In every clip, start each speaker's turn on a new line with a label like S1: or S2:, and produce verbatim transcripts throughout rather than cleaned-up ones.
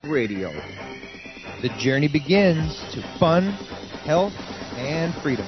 S1: Radio. The journey begins to fun, health, and freedom.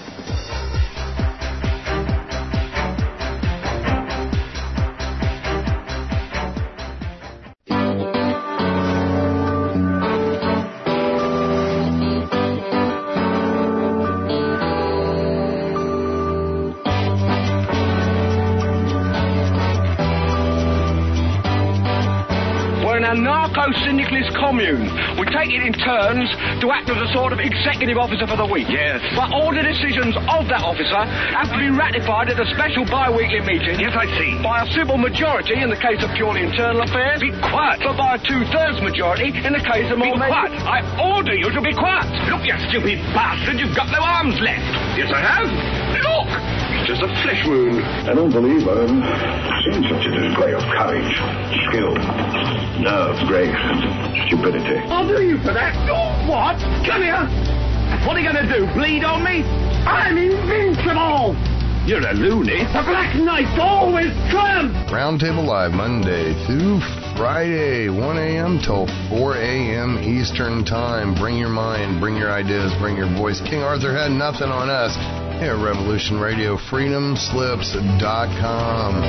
S2: Narco-syndicalist commune. We take it in turns to act as a sort of executive officer for the week.
S3: Yes.
S2: But all the decisions of that officer have to be ratified at a special bi-weekly meeting.
S3: Yes, I see.
S2: By a simple majority in the case of purely internal affairs.
S3: Be quiet.
S2: But by a two-thirds majority in the case of more...
S3: Be quiet.
S2: I order you to be quiet.
S3: Look, you stupid bastard, you've got no arms left.
S2: Yes, I have. Look!
S3: It's just a flesh wound.
S4: I don't believe I've seen such a display of courage, skill, nerve, grace, and stupidity.
S2: I'll do you for that. You what? Come here. What are you going to do, bleed on me? I'm invincible.
S3: You're a loony.
S2: The Black Knight always triumphs.
S5: Roundtable Live, Monday through Friday, one a.m. till four a.m. Eastern Time. Bring your mind, bring your ideas, bring your voice. King Arthur had nothing on us here at Revolution Radio, freedom slips dot com.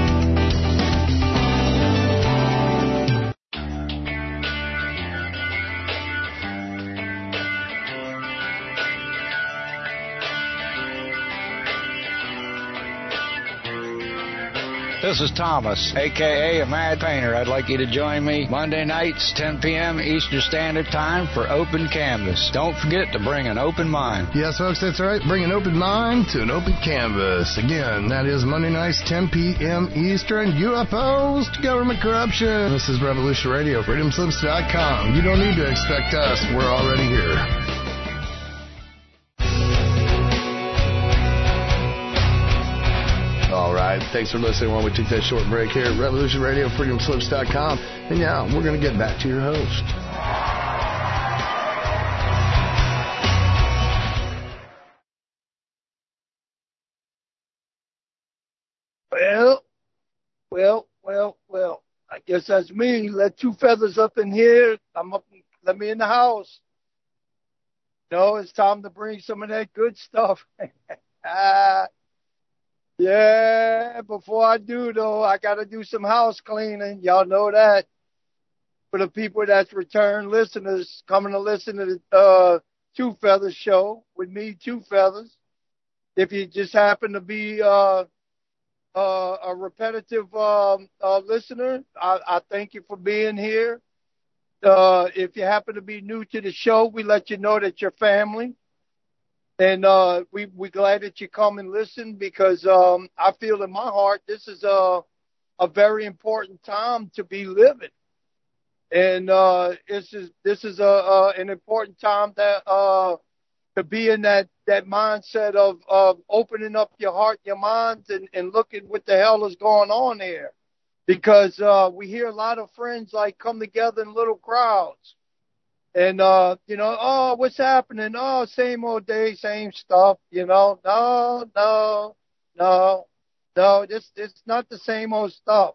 S6: This is Thomas, a k a. a Mad Painter. I'd like you to join me Monday nights, ten p.m. Eastern Standard Time for Open Canvas. Don't forget to bring an open mind.
S5: Yes, folks, that's right. Bring an open mind to an open canvas. Again, that is Monday nights, ten p.m. Eastern. U F Os to government corruption. This is Revolution Radio, freedom slips dot com. You don't need to expect us. We're already here. All right, thanks for listening while we take that short break here at Revolution Radio, freedom slips dot com. And now we're going to get back to your host.
S7: Well, well, well, well, I guess that's me. Let two feathers up in here. I'm up. Let me in the house. No, it's time to bring some of that good stuff. ah. Yeah, before I do, though, I got to do some house cleaning. Y'all know that. For the people that's return listeners coming to listen to the uh, Two Feathers show with me, Two Feathers. If you just happen to be uh, uh, a repetitive um, uh, listener, I, I thank you for being here. Uh, if you happen to be new to the show, we let you know that you're family. And uh, we, we're glad that you come and listen because um, I feel in my heart this is a, a very important time to be living. And uh, this is this is a, a, an important time that, uh, to be in that, that mindset of, of opening up your heart, your minds, and, and looking what the hell is going on there. Because uh, we hear a lot of friends like come together in little crowds. And, uh, you know, oh, what's happening? Oh, same old day, same stuff, you know. No, no, no, no, this it's not the same old stuff.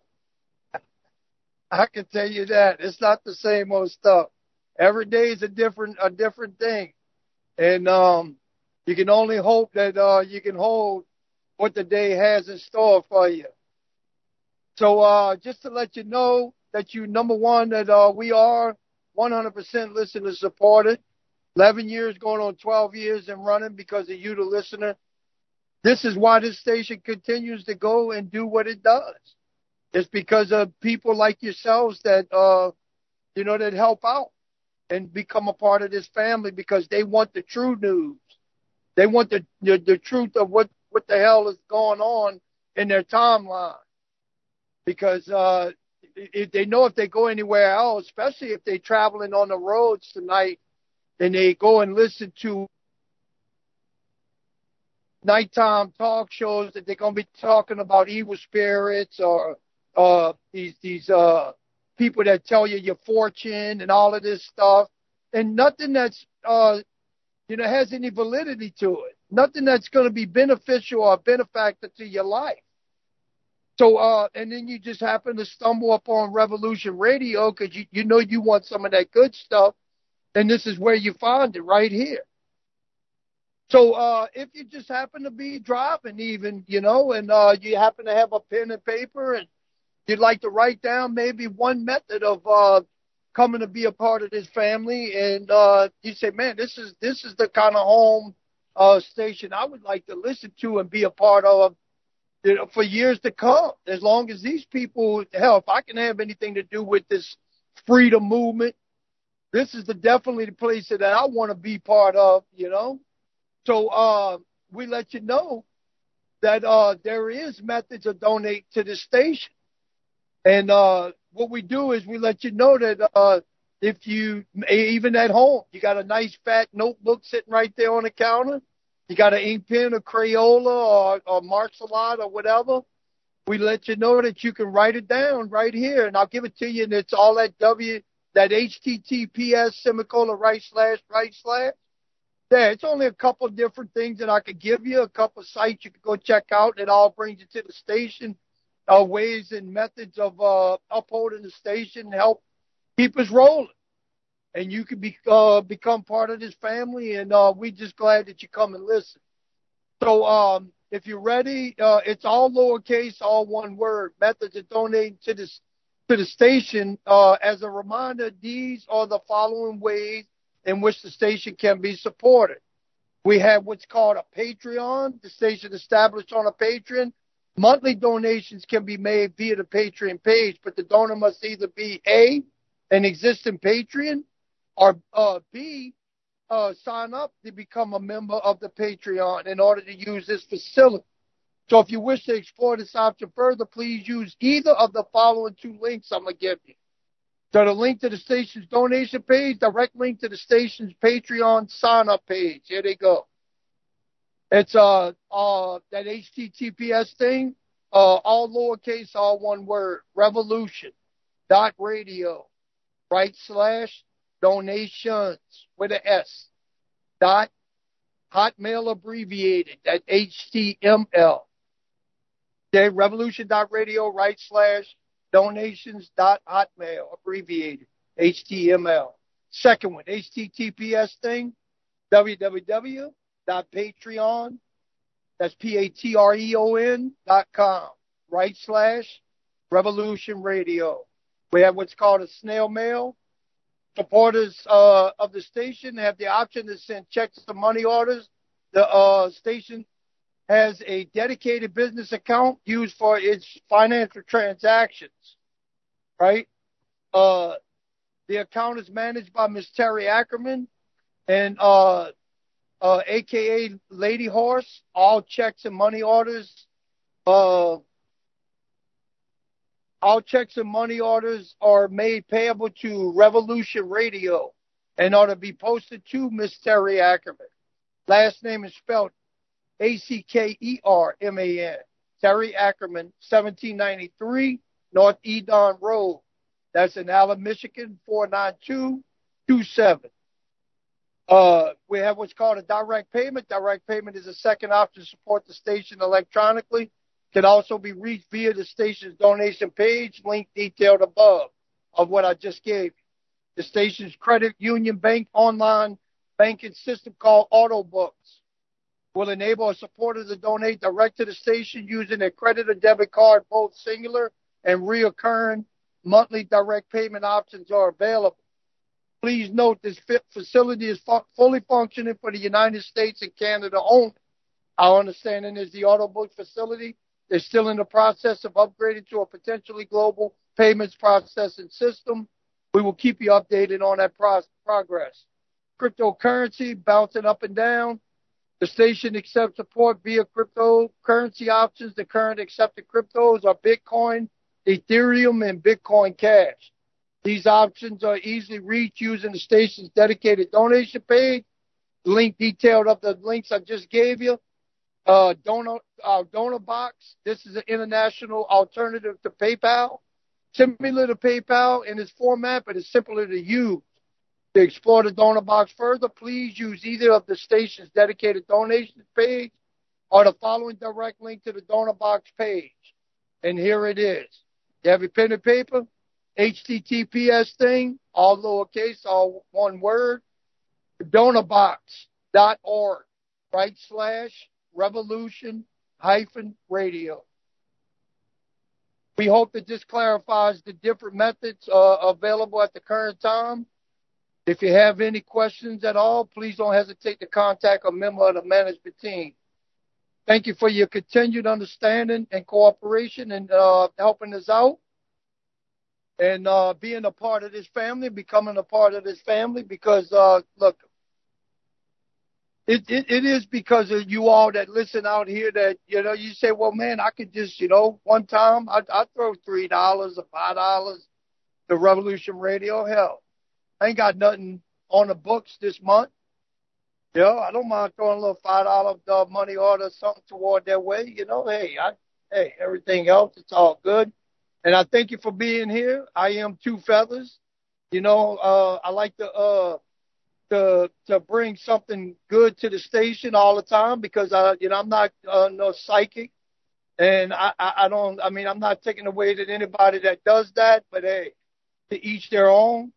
S7: I can tell you that. It's not the same old stuff. Every day is a different a different thing. And um, you can only hope that uh, you can hold what the day has in store for you. So uh, just to let you know that you, number one, that uh, we are one hundred percent listener supported. eleven years going on twelve years and running because of you, the listener. This is why this station continues to go and do what it does. It's because of people like yourselves that, uh, you know, that help out and become a part of this family because they want the true news. They want the the, the truth of what, what the hell is going on in their timeline. Because uh if they know if they go anywhere else, especially if they're traveling on the roads tonight, and they go and listen to nighttime talk shows that they're going to be talking about evil spirits or uh, these these uh, people that tell you your fortune and all of this stuff, and nothing that's uh, you know has any validity to it, nothing that's going to be beneficial or benefactor to your life. So, uh, and then you just happen to stumble upon Revolution Radio because you, you know you want some of that good stuff, and this is where you find it, right here. So, uh, if you just happen to be driving even, you know, and uh, you happen to have a pen and paper and you'd like to write down maybe one method of uh, coming to be a part of this family, and uh, you say, man, this is this is the kind of home uh, station I would like to listen to and be a part of, you know, for years to come. As long as these people, hell, if I can have anything to do with this freedom movement, this is the definitely the place that I want to be part of, you know. So uh, we let you know that uh, there is methods of donate to the station. And uh, what we do is we let you know that uh, if you, even at home, you got a nice fat notebook sitting right there on the counter, you got an ink pen or Crayola or, or Marcelot or whatever, we let you know that you can write it down right here. And I'll give it to you, and it's all that W, that H T T P S semicolon right slash right slash. Yeah, it's only a couple of different things that I could give you, a couple of sites you could go check out. It all brings you to the station, uh, ways and methods of uh, upholding the station, help keep us rolling. And you can be, uh, become part of this family, and uh, we're just glad that you come and listen. So um, if you're ready, uh, it's all lowercase, all one word, methods of donating to, this, to the station. Uh, as a reminder, these are the following ways in which the station can be supported. We have what's called a Patreon, the station established on a Patreon. Monthly donations can be made via the Patreon page, but the donor must either be A, an existing Patreon, or uh, B, uh, sign up to become a member of the Patreon in order to use this facility. So if you wish to explore this option further, please use either of the following two links I'm going to give you. So the link to the station's donation page, direct link to the station's Patreon sign-up page. Here they go. It's uh, uh, that H T T P S thing, uh, all lowercase, all one word, revolution dot radio, right slash donations with an S, dot hotmail abbreviated, that H T M L. Okay, revolution dot radio, right slash donations dot hotmail abbreviated, H T M L. Second one, H T T P S thing, www dot patreon, that's P A T R E O N dot com, right slash revolution radio. We have what's called a snail mail. Supporters uh, of the station have the option to send checks to money orders. The uh, station has a dedicated business account used for its financial transactions, right? Uh, the account is managed by Miz Terry Ackerman, and uh, uh, A K A Lady Horse. All checks and money orders, uh, all checks and money orders are made payable to Revolution Radio and ought to be posted to Miz Terry Ackerman. Last name is spelled A C K E R M A N. Terry Ackerman, seventeen ninety-three North Edon Road. That's in Allen, Michigan, four nine two two seven. Uh, we have what's called a direct payment. Direct payment is a second option to support the station electronically. Can also be reached via the station's donation page, link detailed above of what I just gave you. The station's credit union bank online banking system called Autobooks will enable a supporter to donate direct to the station using their credit or debit card. Both singular and reoccurring monthly direct payment options are available. Please note this facility is fu- fully functioning for the United States and Canada only. Our understanding is the Autobooks facility is still in the process of upgrading to a potentially global payments processing system. We will keep you updated on that pro- progress. Cryptocurrency bouncing up and down. The station accepts support via cryptocurrency options. The current accepted cryptos are Bitcoin, Ethereum, and Bitcoin Cash. These options are easily reached using the station's dedicated donation page. The link detailed of the links I just gave you. Uh, donor, uh, donor box. This is an international alternative to PayPal. Similar to PayPal in its format, but it's simpler to use. To explore the donor box further, please use either of the station's dedicated donation page or the following direct link to the donor box page. And here it is. You have your pen and paper? H T T P S thing, all lowercase, all one word. Donorbox dot org, right slash revolution hyphen radio. We hope that this clarifies the different methods uh, available at the current time. If you have any questions at all, please don't hesitate to contact a member of the management team. Thank you for your continued understanding and cooperation and uh, helping us out and uh, being a part of this family, becoming a part of this family because, uh, look, It, it it is because of you all that listen out here that, you know, you say, well, man, I could just, you know, one time I I throw three dollars or five dollars to Revolution Radio. Hell, I ain't got nothing on the books this month. You know, I don't mind throwing a little five dollar uh, money order, something toward their way. You know, hey, I hey, everything else, it's all good. And I thank you for being here. I am Two Feathers. You know, uh, I like to uh. to to bring something good to the station all the time because I you know I'm not uh, no psychic and I, I I don't I mean I'm not taking away that anybody that does that, but hey, to each their own.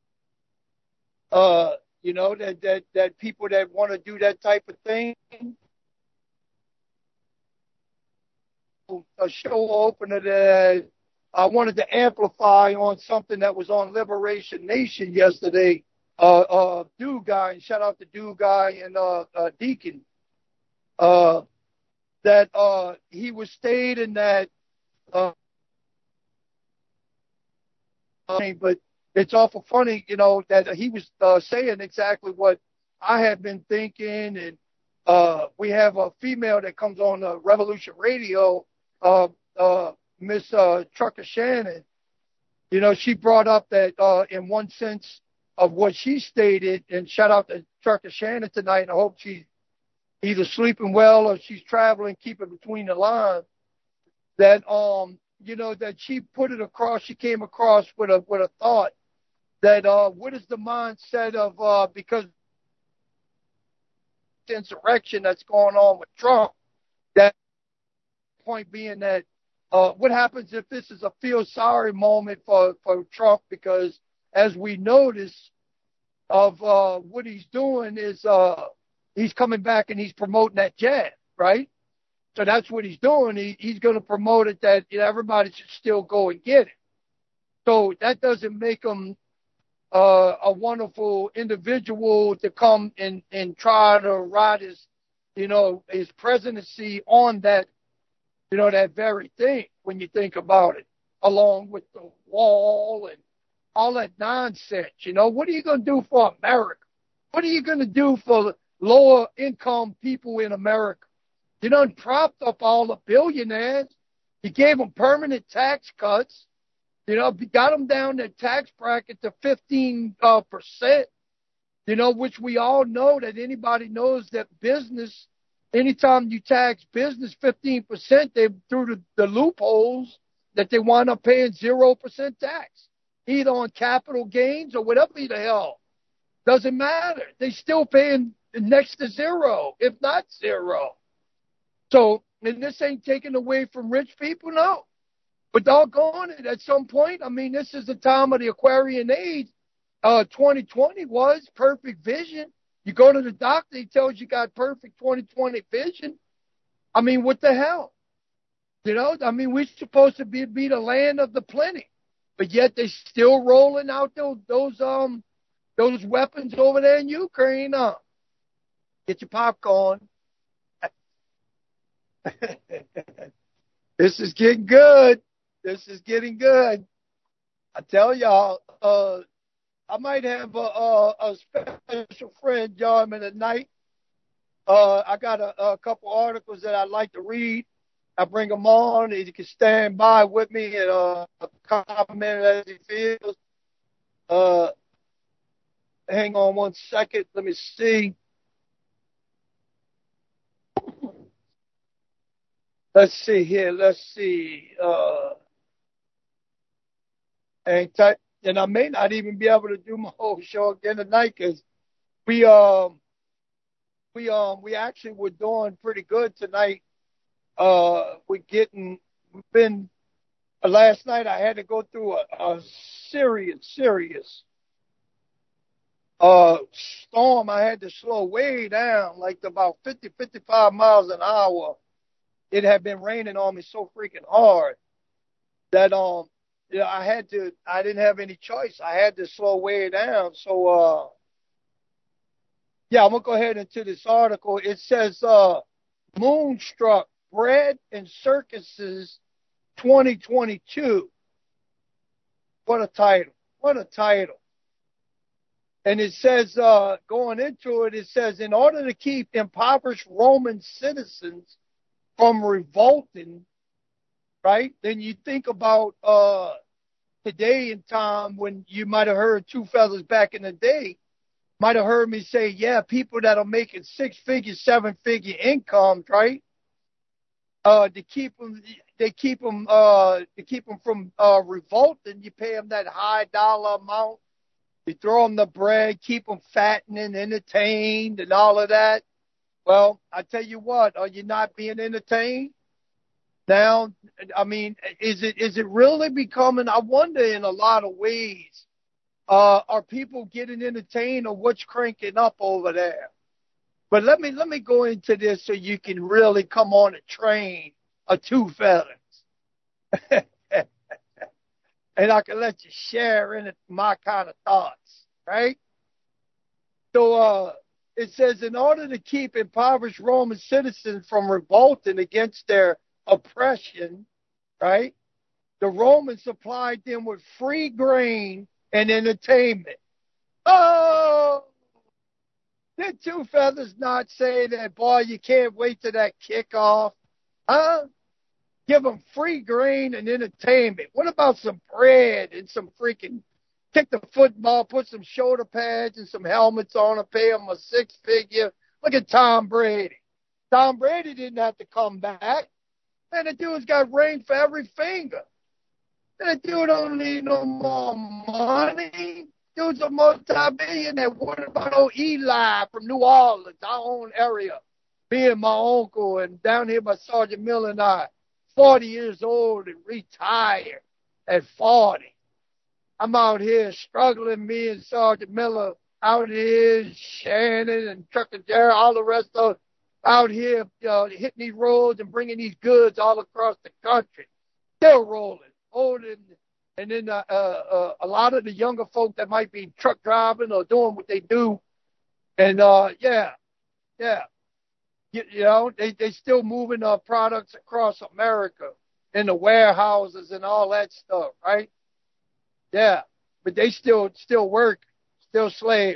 S7: Uh you know that that that people that want to do that type of thing. A show opener that I wanted to amplify on something that was on Liberation Nation yesterday. Uh, uh, Dude Guy, and shout out to Dude Guy and uh, uh, Deacon, uh, that uh, he was stating that, uh, but it's awful funny, you know, that he was uh, saying exactly what I had been thinking. And uh, we have a female that comes on uh, Revolution Radio, uh, uh, Miss uh, Trucker Shannon. You know, she brought up that uh, in one sense, of what she stated, and shout out to Trucker Shannon tonight, and I hope she's either sleeping well or she's traveling, keeping between the lines, that, um, you know, that she put it across, she came across with a, with a thought that, uh, what is the mindset of, uh, because the insurrection that's going on with Trump, that point being that, uh, what happens if this is a feel sorry moment for, for Trump, because as we notice of uh, what he's doing is uh, he's coming back and he's promoting that jab, right? So that's what he's doing. He, he's going to promote it that, you know, everybody should still go and get it. So that doesn't make him uh, a wonderful individual to come and, and try to ride his, you know, his presidency on that, you know, that very thing when you think about it, along with the wall and all that nonsense. You know, what are you going to do for America? What are you going to do for lower income people in America? You done propped up all the billionaires. You gave them permanent tax cuts. You know, got them down their tax bracket to fifteen uh, percent, you know, which we all know that anybody knows that business, anytime you tax business fifteen percent, they through the, the loopholes that they wind up paying zero percent tax. Either on capital gains or whatever the hell. Doesn't matter. They still paying next to zero, if not zero. So, and this ain't taken away from rich people, no. But doggone it, at some point, I mean, this is the time of the Aquarian age. Uh, twenty twenty was perfect vision. You go to the doctor, he tells you got perfect twenty twenty vision. I mean, what the hell? You know, I mean, we're supposed to be, be the land of the plenty. But yet they still rolling out those those um those weapons over there in Ukraine. Uh. Get your popcorn. This is getting good. This is getting good. I tell y'all, uh, I might have a, a, a special friend join me tonight. Uh, I got a, a couple articles that I'd like to read. I bring them on, and he can stand by with me and uh, comment as he feels. Uh, hang on one second. Let me see. Let's see here. Let's see. Uh, hang tight. And I may not even be able to do my whole show again tonight because we um we um we actually were doing pretty good tonight. Uh, we're getting, we've been last night I had to go through a, a serious, serious uh, storm. I had to slow way down, like to about fifty, fifty-five miles an hour. It had been raining on me so freaking hard that um, yeah, I had to. I didn't have any choice. I had to slow way down. So uh, yeah, I'm gonna go ahead into this article. It says uh, Moonstruck Bread and Circuses twenty twenty-two. What a title. What a title. And it says, uh, going into it, it says, in order to keep impoverished Roman citizens from revolting, right? Then you think about uh, today in time when you might have heard Two Feathers back in the day, might have heard me say, yeah, people that are making six-figure, seven-figure incomes, right? Uh, to keep them, they keep them, uh, to keep them from uh, revolting. You pay them that high dollar amount. You throw them the bread, keep them fattening, entertained, and all of that. Well, I tell you what, are you not being entertained? Now, I mean, is it is it really becoming? I wonder in a lot of ways, uh, are people getting entertained, or what's cranking up over there? But let me let me go into this so you can really come on a train of Two Feathers. And I can let you share in it my kind of thoughts, right? So uh, it says, in order to keep impoverished Roman citizens from revolting against their oppression, right, the Romans supplied them with free grain and entertainment. Oh! Did Two Feathers not say that, boy, you can't wait till that kickoff? Huh? Give them free grain and entertainment. What about some bread and some freaking kick the football, put some shoulder pads and some helmets on and pay them a six figure? Look at Tom Brady. Tom Brady didn't have to come back. Man, the dude's got ring for every finger. That dude don't need no more money. Dude's a multi-billionaire. What about old Eli from New Orleans, our own area? Me and my uncle and down here by Sergeant Miller and I. forty years old and retired at forty. I'm out here struggling, me and Sergeant Miller out here, Shannon and Trucker Jerry, all the rest of us out here uh, hitting these roads and bringing these goods all across the country. Still rolling. Holding, and then uh, uh, uh, a lot of the younger folk that might be truck driving or doing what they do. And, uh, yeah, yeah. You, you know, they, they still moving uh, products across America in the warehouses and all that stuff, right? Yeah, but they still still work, still slave.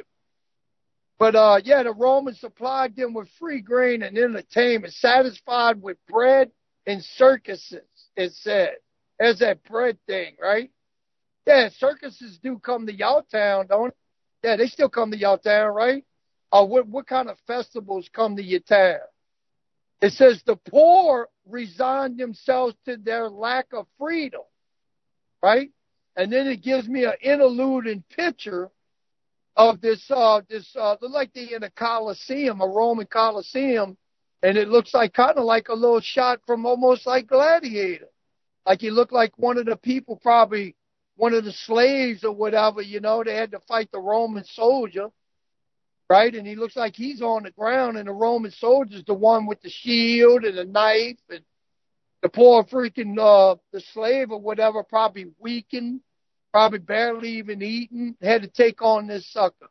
S7: But, uh, yeah, the Romans supplied them with free grain and entertainment, satisfied with bread and circuses, it said. There's that bread thing, right? Yeah, circuses do come to y'all town, don't they? Yeah, they still come to y'all town, right? Uh, what, what kind of festivals come to your town? It says the poor resign themselves to their lack of freedom, right? And then it gives me an interlude and picture of this, uh, this, uh, like they in a Colosseum, a Roman Colosseum, and it looks like kind of like a little shot from almost like Gladiator. Like he looked like one of the people, probably one of the slaves or whatever, you know, they had to fight the Roman soldier, right? And he looks like he's on the ground, and the Roman soldier's the one with the shield and the knife, and the poor freaking, uh, the slave or whatever, probably weakened, probably barely even eaten, had to take on this sucker.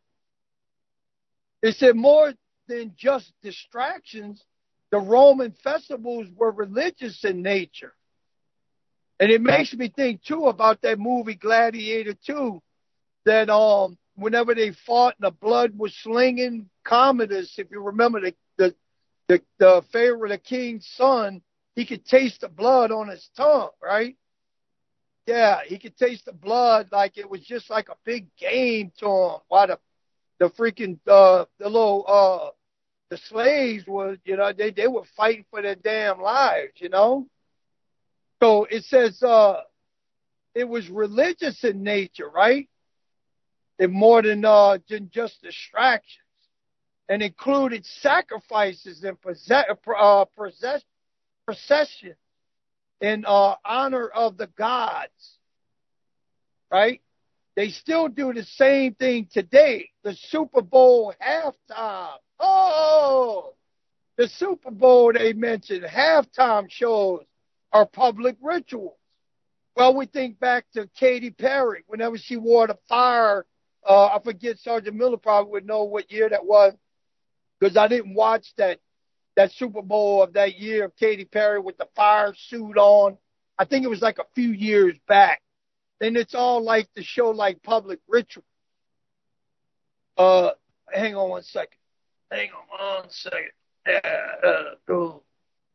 S7: It said more than just distractions, the Roman festivals were religious in nature. And it makes me think, too, about that movie Gladiator two, that um, whenever they fought and the blood was slinging, Commodus, if you remember the, the, the, the Pharaoh, the king's son, he could taste the blood on his tongue, right? Yeah, he could taste the blood like it was just like a big game to him. While the, the freaking, uh, the little, uh, the slaves were, you know, they, they were fighting for their damn lives, you know? So it says uh, it was religious in nature, right? And more than, uh, than just distractions. And included sacrifices and possess, uh, possess, processions. in uh, honor of the gods, right? They still do the same thing today. The Super Bowl halftime. Oh, the Super Bowl, they mentioned halftime shows are public rituals. Well, we think back to Katy Perry. Whenever she wore the fire, uh, I forget, Sergeant Miller probably would know what year that was, because I didn't watch that that Super Bowl of that year of Katy Perry with the fire suit on. I think it was like a few years back. Then it's all like the show like public ritual. Uh, hang on one second. Hang on one second. Yeah, uh, cool.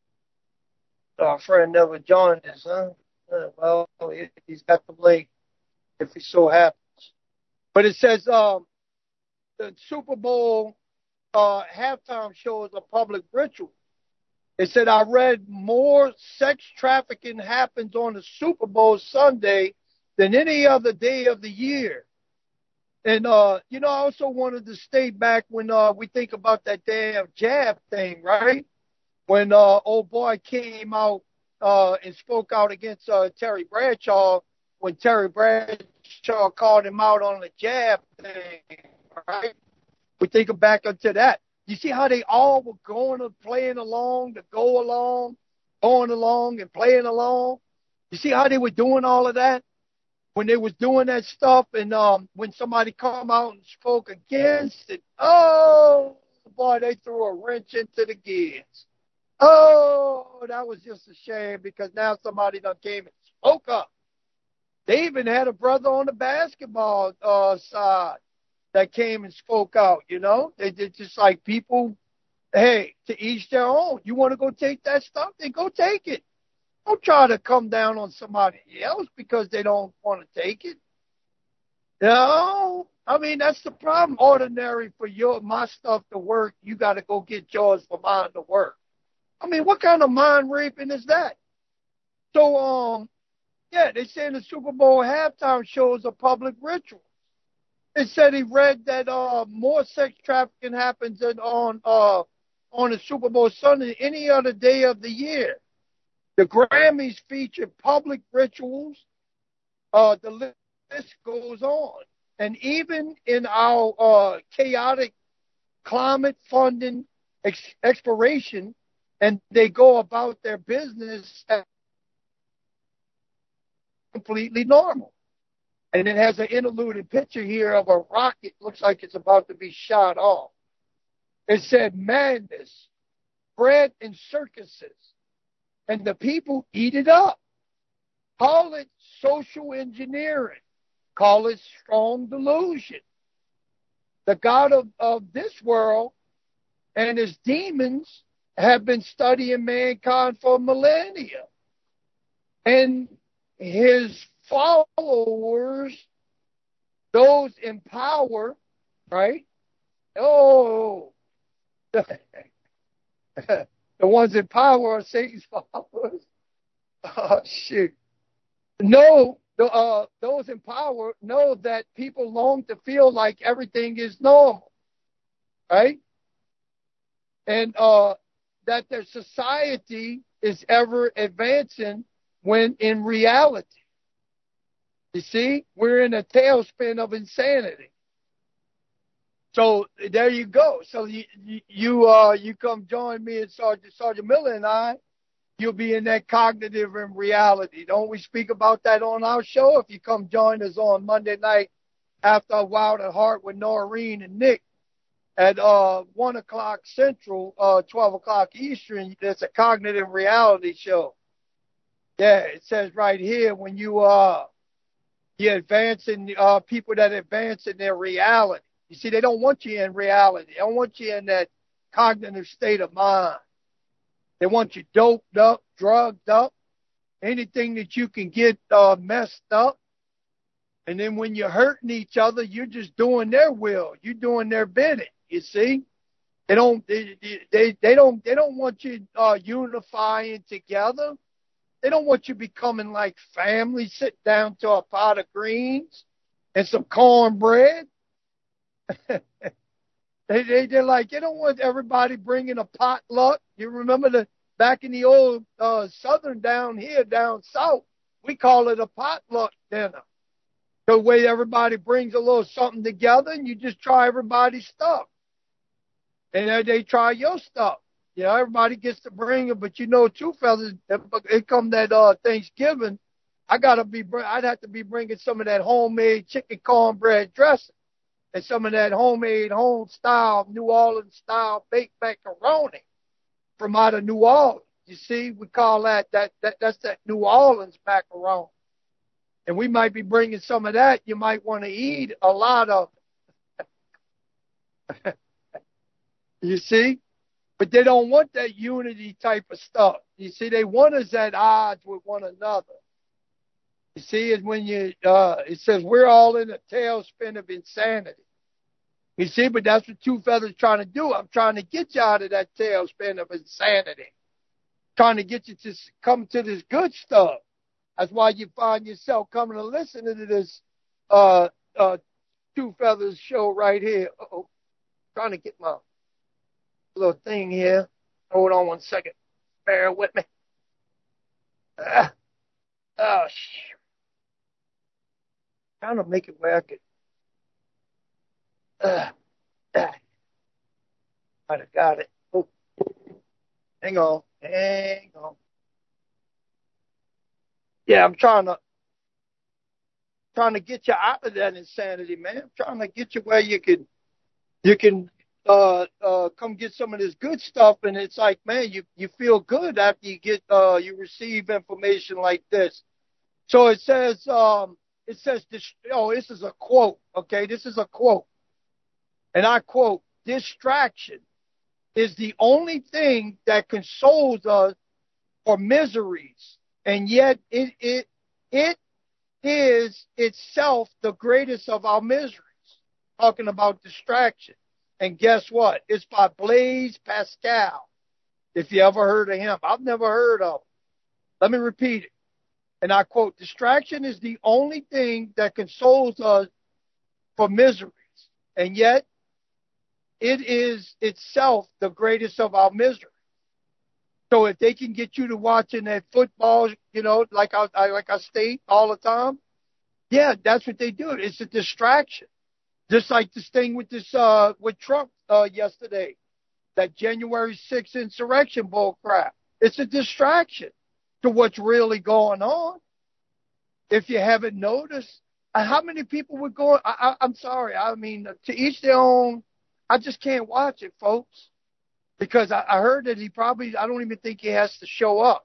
S7: Our friend never joined us, huh? Uh, well, he's got the link if he so happens. But it says um, the Super Bowl uh, halftime show is a public ritual. It said, I read more sex trafficking happens on the Super Bowl Sunday than any other day of the year. And, uh, you know, I also wanted to stay back when uh, we think about that damn jab thing, right? When uh, old boy came out uh, and spoke out against uh, Terry Bradshaw, when Terry Bradshaw called him out on the jab thing, right? We think back into that. You see how they all were going and playing along to go along, going along and playing along? You see how they were doing all of that? When they was doing that stuff, and um, when somebody come out and spoke against it, oh, boy, they threw a wrench into the gears. Oh, that was just a shame, because now somebody done came and spoke up. They even had a brother on the basketball uh, side that came and spoke out, you know. They did just like people, hey, to each their own. You want to go take that stuff? Then go take it. Don't try to come down on somebody else because they don't want to take it. No, I mean, that's the problem. Ordinary for your my stuff to work, you got to go get yours for mine to work. I mean, what kind of mind raping is that? So, um, yeah, they say the Super Bowl halftime show is a public ritual. They said he read that uh, more sex trafficking happens in, on uh, on the Super Bowl Sunday than any other day of the year. The Grammys featured public rituals. Uh, the list goes on. And even in our uh, chaotic climate funding ex- exploration, and they go about their business as completely normal. And it has an interluded picture here of a rocket. Looks like it's about to be shot off. It said madness, bread and circuses. And the people eat it up. Call it social engineering. Call it strong delusion. The God of, of this world and his demons have been studying mankind for millennia. And his followers, those in power, right? Oh, the ones in power are Satan's followers. Oh, shoot. No, the, uh, those in power know that people long to feel like everything is normal, right? And uh, that their society is ever advancing when in reality, you see, we're in a tailspin of insanity. So there you go. So you you uh you come join me and Sergeant Sergeant Miller and I. You'll be in that cognitive and reality. Don't we speak about that on our show? If you come join us on Monday night after Wild at Heart with Noreen and Nick at uh one o'clock Central, uh twelve o'clock Eastern, it's a cognitive reality show. Yeah, it says right here when you uh you advancing uh people that advance in their reality. You see, they don't want you in reality. They don't want you in that cognitive state of mind. They want you doped up, drugged up, anything that you can get uh, messed up. And then when you're hurting each other, you're just doing their will. You're doing their bidding. You see, they don't they they, they don't they don't want you uh, unifying together. They don't want you becoming like family, sit down to a pot of greens and some cornbread. they, they, they're like, you don't want everybody bringing a potluck. You remember the, back in the old uh, southern down here, down south, we call it a potluck dinner. The way everybody brings a little something together and you just try everybody's stuff. And then they try your stuff. You know, everybody gets to bring it, but you know, two fellas, it come that uh, Thanksgiving, I gotta be, I'd have to be bringing some of that homemade chicken cornbread dressing and some of that homemade, home style, New Orleans style baked macaroni from out of New Orleans. You see, we call that, that, that that's that New Orleans macaroni. And we might be bringing some of that. You might want to eat a lot of it. You see? But they don't want that unity type of stuff. You see, they want us at odds with one another. You see, it's when you, uh, it says we're all in a tailspin of insanity. You see, but that's what Two Feathers trying to do. I'm trying to get you out of that tailspin of insanity. Trying to get you to come to this good stuff. That's why you find yourself coming and listening to this uh, uh, Two Feathers show right here. Uh-oh. Trying to get my little thing here. Hold on one second. Bear with me. Uh, oh, shit. Trying to make it where I could. Uh, uh, I'd have got it. Oh. Hang on. Hang on. Yeah, I'm trying to trying to get you out of that insanity, man. I'm trying to get you where you can you can uh uh come get some of this good stuff, and it's like, man, you you feel good after you get uh you receive information like this. So it says um it says this, oh, this is a quote, okay? This is a quote. And I quote, "Distraction is the only thing that consoles us for miseries. And yet it, it, it is itself the greatest of our miseries." Talking about distraction. And guess what? It's by Blaise Pascal. If you ever heard of him. I've never heard of him. Let me repeat it. And I quote, "Distraction is the only thing that consoles us for miseries. And yet it is itself the greatest of our miseries." So if they can get you to watching that football, you know, like I, I like I state all the time, yeah, that's what they do. It's a distraction. Just like this thing with this uh with Trump uh yesterday, that January sixth insurrection bull crap. It's a distraction to what's really going on. If you haven't noticed, how many people would go? I, I, I'm sorry. I mean, to each their own. I just can't watch it, folks. Because I, I heard that he probably, I don't even think he has to show up.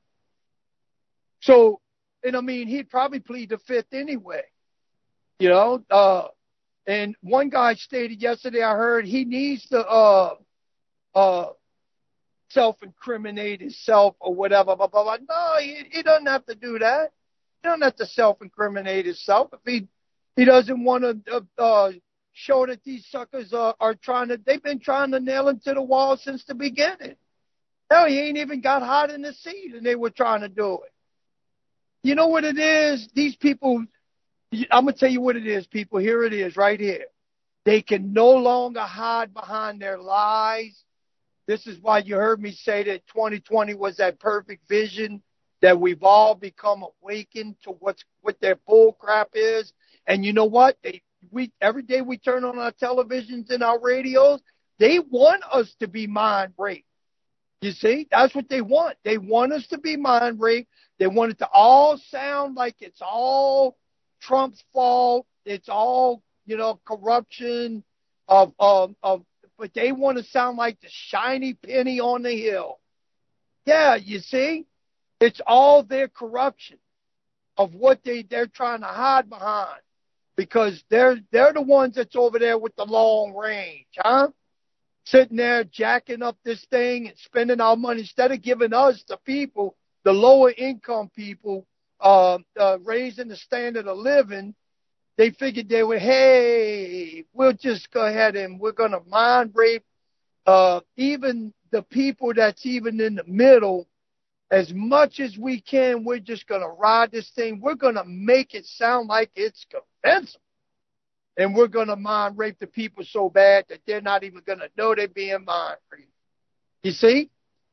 S7: So, and I mean, he'd probably plead the fifth anyway. You know, uh, and one guy stated yesterday, I heard he needs to, uh, uh, self-incriminate himself or whatever, blah, blah, blah. No, he, he doesn't have to do that. He doesn't have to self-incriminate himself. If he, he doesn't want to, uh, uh, show that these suckers are, are trying to, they've been trying to nail him to the wall since the beginning. Hell, he ain't even got hot in the seat and they were trying to do it. You know what it is? These people, I'm going to tell you what it is, people. Here it is, right here. They can no longer hide behind their lies. This is why you heard me say that twenty twenty was that perfect vision, that we've all become awakened to what's, what their bull crap is. And you know what? They, We every day we turn on our televisions and our radios, they want us to be mind raped. You see, that's what they want. They want us to be mind raped. They want it to all sound like it's all Trump's fault. It's all, you know, corruption of of of. But they want to sound like the shiny penny on the hill. Yeah, you see, it's all their corruption of what they they're trying to hide behind. Because they're they're the ones that's over there with the long range, huh? Sitting there jacking up this thing and spending our money instead of giving us, the people, the lower income people, uh, uh, raising the standard of living. They figured they would, hey, we'll just go ahead and we're going to mind rape uh, even the people that's even in the middle. As much as we can, we're just going to ride this thing. We're going to make it sound like it's convincing. And we're going to mind rape the people so bad that they're not even going to know they're being mind raped. You see?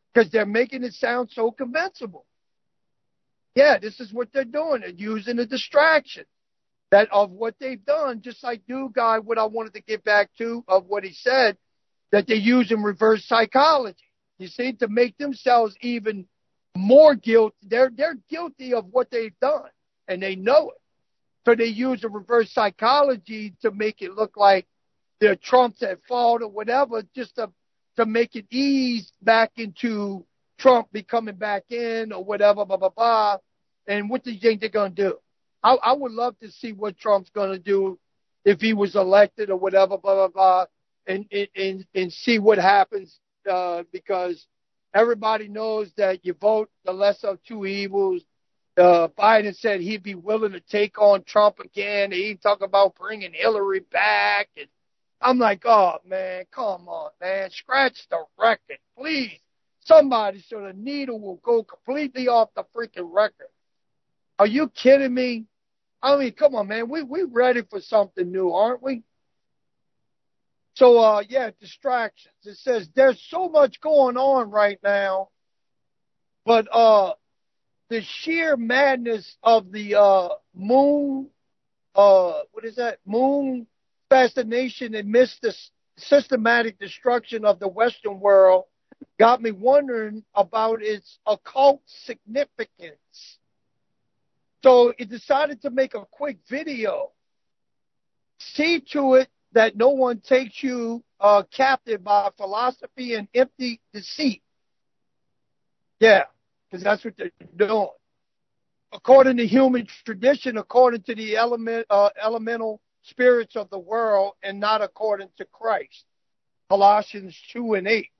S7: because they're making it sound so convincible. Yeah, this is what they're doing. They're using a distraction that of what they've done, just like Dude Guy, what I wanted to get back to of what he said, that they use in reverse psychology. You see, to make themselves even more guilty. They're, they're guilty of what they've done, and they know it. So they use a reverse psychology to make it look like they're Trump's at fault or whatever, just to, to make it ease back into Trump becoming back in or whatever, blah, blah, blah. And what do you think they're going to do? I, I would love to see what Trump's going to do if he was elected or whatever, blah, blah, blah, and, and, and see what happens, uh, because everybody knows that you vote the lesser of two evils. Uh, Biden said he'd be willing to take on Trump again. He talked about bringing Hillary back. And I'm like, oh, man, come on, man. Scratch the record, please. Somebody so the needle will go completely off the freaking record. Are you kidding me? I mean, come on, man. We we ready for something new, aren't we? So, uh, yeah, distractions. It says there's so much going on right now, but uh, the sheer madness of the uh, moon, uh, what is that? Moon fascination amidst the systematic destruction of the Western world got me wondering about its occult significance. So it decided to make a quick video. See to it that no one takes you uh, captive by philosophy and empty deceit. Yeah, because that's what they're doing. According to human tradition, according to the element, uh, elemental spirits of the world, and not according to Christ. Colossians two and eight,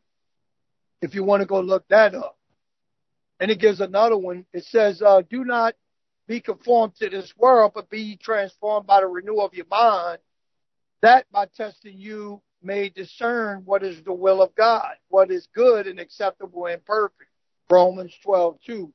S7: if you want to go look that up. And it gives another one. It says, uh, do not be conformed to this world, but be transformed by the renewal of your mind, that by testing you may discern what is the will of God, what is good and acceptable and perfect. Romans twelve two.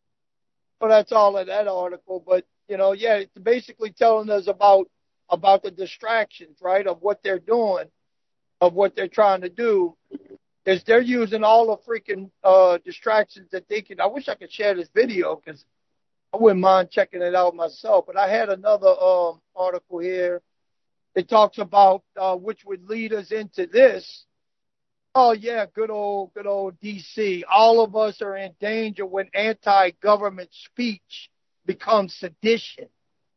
S7: So that's all of that article. But, you know, yeah, it's basically telling us about about the distractions, right, of what they're doing, of what they're trying to do, is they're using all the freaking uh, distractions that they can. I wish I could share this video because I wouldn't mind checking it out myself. But I had another um, article here. It talks about uh, which would lead us into this. Oh, yeah, good old, good old D C. All of us are in danger when anti-government speech becomes sedition.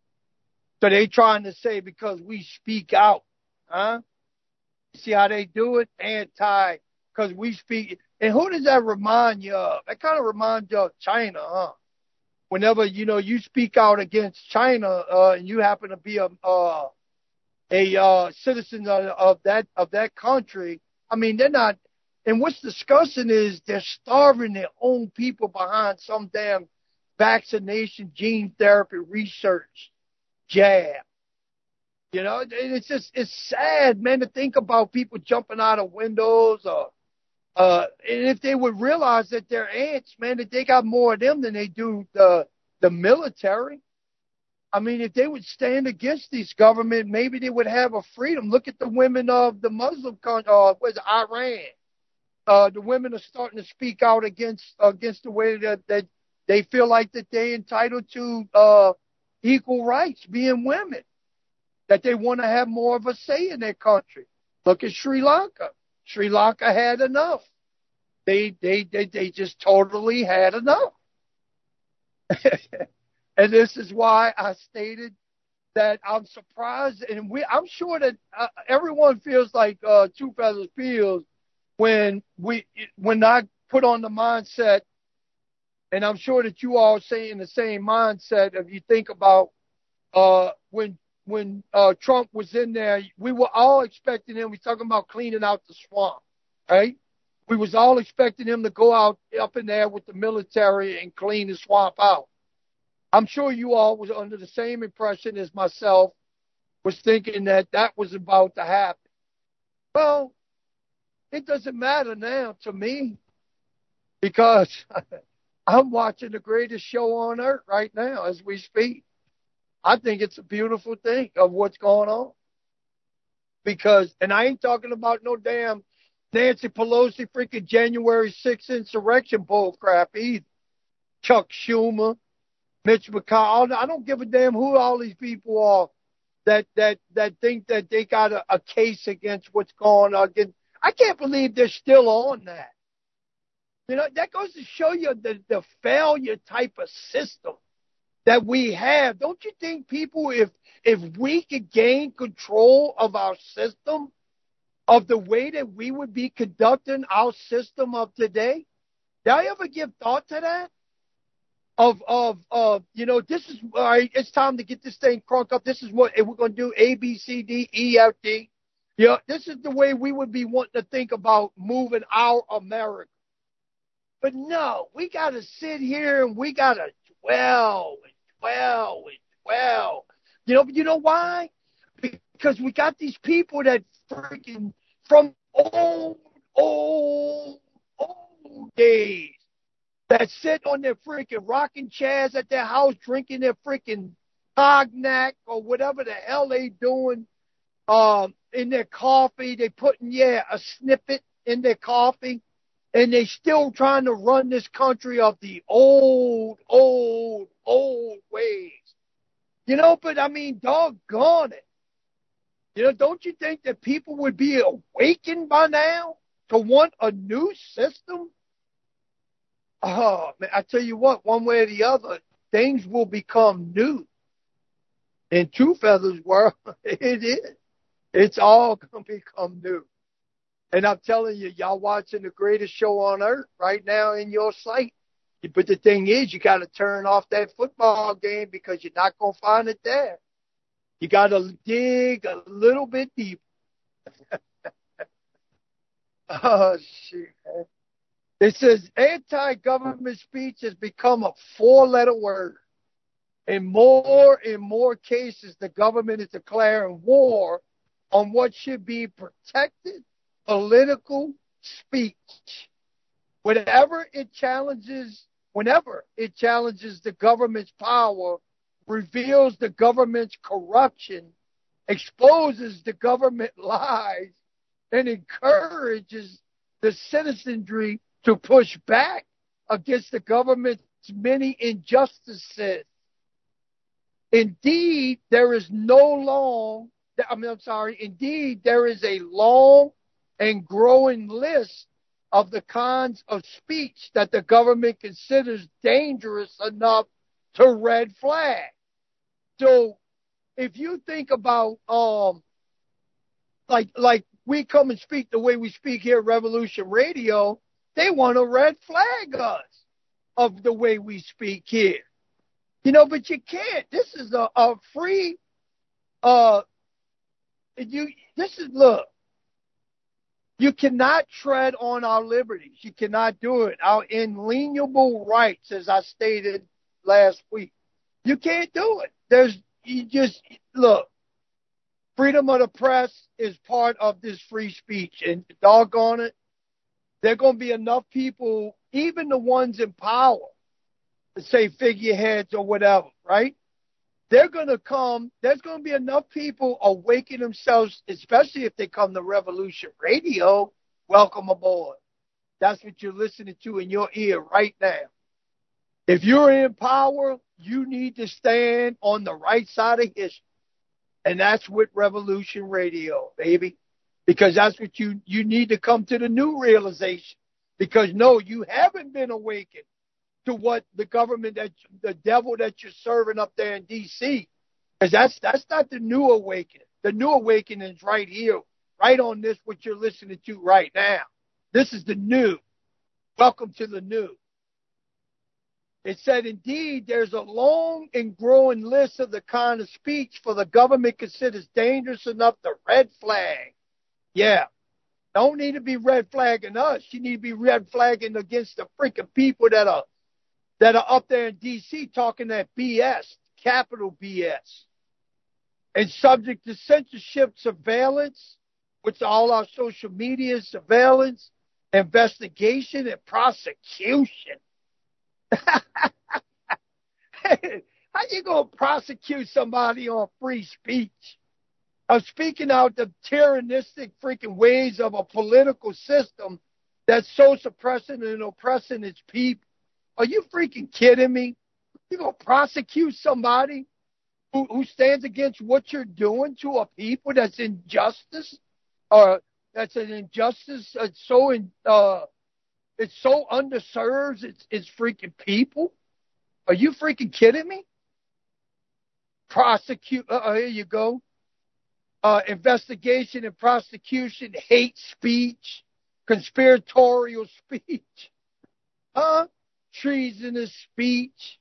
S7: So they trying to say because we speak out, huh? See how they do it? Anti, because we speak. And who does that remind you of? That kind of reminds you of China, huh? Whenever, you know, you speak out against China uh, and you happen to be a uh, a uh, citizen of, of that of that country, I mean, they're not. And what's disgusting is they're starving their own people behind some damn vaccination, gene therapy research jab. You know, it's just, it's sad, man, to think about people jumping out of windows or, uh, and if they would realize that they're ants, man, that they got more of them than they do the, the military. I mean, if they would stand against this government, maybe they would have a freedom. Look at the women of the Muslim country, uh, where's Iran? Uh, the women are starting to speak out against, against the way that, that they feel like that they're entitled to, uh, equal rights, being women, that they want to have more of a say in their country. Look at Sri Lanka. Sri Lanka had enough. They they they, they just totally had enough. And this is why I stated that I'm surprised, and we I'm sure that uh, everyone feels like uh, Two Feathers feels when we when I put on the mindset. And I'm sure that you all say in the same mindset if you think about uh, when when uh, Trump was in there, we were all expecting him. We're talking about cleaning out the swamp, right? We was all expecting him to go out up in there with the military and clean the swamp out. I'm sure you all was under the same impression as myself, was thinking that that was about to happen. Well, it doesn't matter now to me because I'm watching the greatest show on earth right now as we speak. I think it's a beautiful thing of what's going on. Because, and I ain't talking about no damn Nancy Pelosi freaking January sixth insurrection bull crap either. Chuck Schumer, Mitch McConnell. I don't give a damn who all these people are that that that think that they got a, a case against what's going on. Against, I can't believe they're still on that. You know, that goes to show you the, the failure type of system that we have. Don't you think people, if if we could gain control of our system, of the way that we would be conducting our system of today? Did I ever give thought to that? Of, of, of, you know, this is, all right, it's time to get this thing crunk up. This is what we're going to do, A, B, C, D, E, F, D. You know, this is the way we would be wanting to think about moving our America. But no, we got to sit here and we got to dwell and dwell and dwell. You know, you know why? Because we got these people that freaking, from old, old, old days, that sit on their freaking rocking chairs at their house drinking their freaking cognac or whatever the hell they doing um, in their coffee. They putting, yeah, a snippet in their coffee. And they still trying to run this country of the old, old, old ways. You know, but I mean, doggone it. You know, don't you think that people would be awakened by now to want a new system? Oh, man, I tell you what, one way or the other, things will become new. In Two Feathers' world, it is. It's all going to become new. And I'm telling you, y'all watching the greatest show on earth right now in your sight. But the thing is, you got to turn off that football game because you're not going to find it there. You got to dig a little bit deeper. Oh, shit, man. It says anti-government speech has become a four-letter word. In more and more cases, the government is declaring war on what should be protected political speech. Whenever it challenges, whenever it challenges the government's power, reveals the government's corruption, exposes the government lies, and encourages the citizenry to push back against the government's many injustices. Indeed, there is no long, I mean, I'm sorry, indeed, there is a long and growing list of the kinds of speech that the government considers dangerous enough to red flag. So if you think about, um, like, like we come and speak the way we speak here at Revolution Radio, they want to red flag us of the way we speak here. You know, but you can't. This is a, a free, uh, you, this is, look, you cannot tread on our liberties. You cannot do it. Our inalienable rights, as I stated last week. You can't do it. There's, you just, look, freedom of the press is part of this free speech. And doggone it, there are going to be enough people, even the ones in power, say figureheads or whatever, right? They're going to come, there's going to be enough people awaken themselves, especially if they come to Revolution Radio. Welcome aboard. That's what you're listening to in your ear right now. If you're in power, you need to stand on the right side of history. And that's with Revolution Radio, baby. Because that's what you, you need to come to the new realization. Because no, you haven't been awakened to what the government, that the devil that you're serving up there in D C, because that's that's not the new awakening. The new awakening is right here, right on this, what you're listening to right now. This is the new. Welcome to the new. It said, indeed, there's a long and growing list of the kind of speech for the government considers dangerous enough to red flag. Yeah. Don't need to be red flagging us. You need to be red flagging against the freaking people that are that are up there in D C talking that B S, capital B S, and subject to censorship, surveillance, which all our social media surveillance, investigation, and prosecution. How you going to prosecute somebody on free speech? of speaking out the tyrannistic freaking ways of a political system that's so suppressing and oppressing its people. Are you freaking kidding me? You gonna prosecute somebody who, who stands against what you're doing to a people that's injustice, or that's an injustice? It's so in, uh, it's so underserves its its freaking people. Are you freaking kidding me? Prosecute. Uh, here you go. Uh, investigation and prosecution, hate speech, conspiratorial speech, huh? Treasonous speech.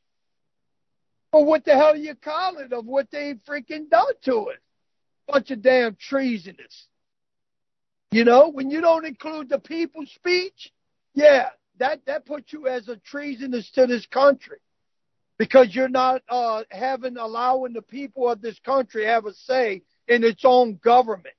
S7: Or what the hell you call it of what they freaking done to it? Bunch of damn treasonous. You know, when you don't include the people's speech, yeah, that, that puts you as a treasonous to this country. Because you're not uh, having, allowing the people of this country have a say in its own government.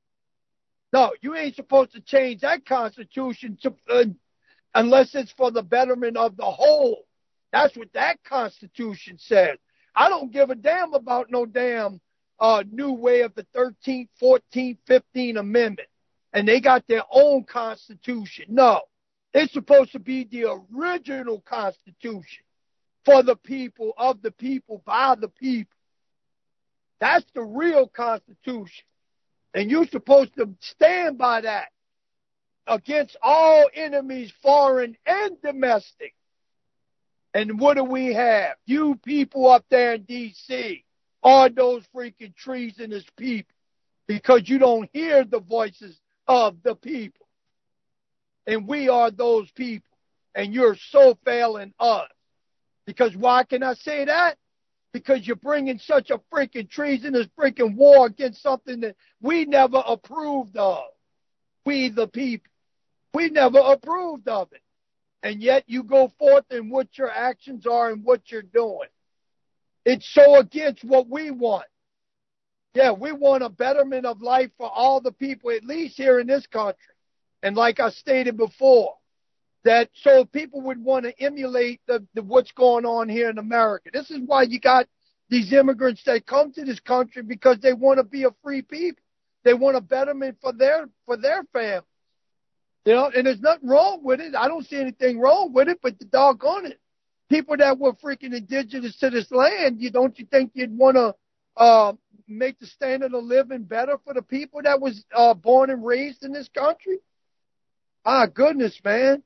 S7: No, you ain't supposed to change that Constitution to, uh, unless it's for the betterment of the whole. That's what that Constitution says. I don't give a damn about no damn uh, new way of the thirteenth, fourteenth, fifteenth Amendment. And they got their own Constitution. No, it's supposed to be the original Constitution for the people, of the people, by the people. That's the real Constitution. And you're supposed to stand by that against all enemies, foreign and domestic. And what do we have? You people up there in D C are those freaking treasonous people because you don't hear the voices of the people. And we are those people. And you're so failing us. Because why can I say that? Because you're bringing such a freaking treasonous freaking war against something that we never approved of. We the people. We never approved of it. And yet you go forth in what your actions are and what you're doing. It's so against what we want. Yeah, we want a betterment of life for all the people, at least here in this country. And like I stated before, that so people would want to emulate the, the what's going on here in America. This is why you got these immigrants that come to this country, because they want to be a free people. They want a betterment for their for their families. You know, and there's nothing wrong with it. I don't see anything wrong with it, but the doggone it. People that were freaking indigenous to this land, you don't you think you'd want to uh, make the standard of living better for the people that was uh, born and raised in this country? Ah, goodness, man.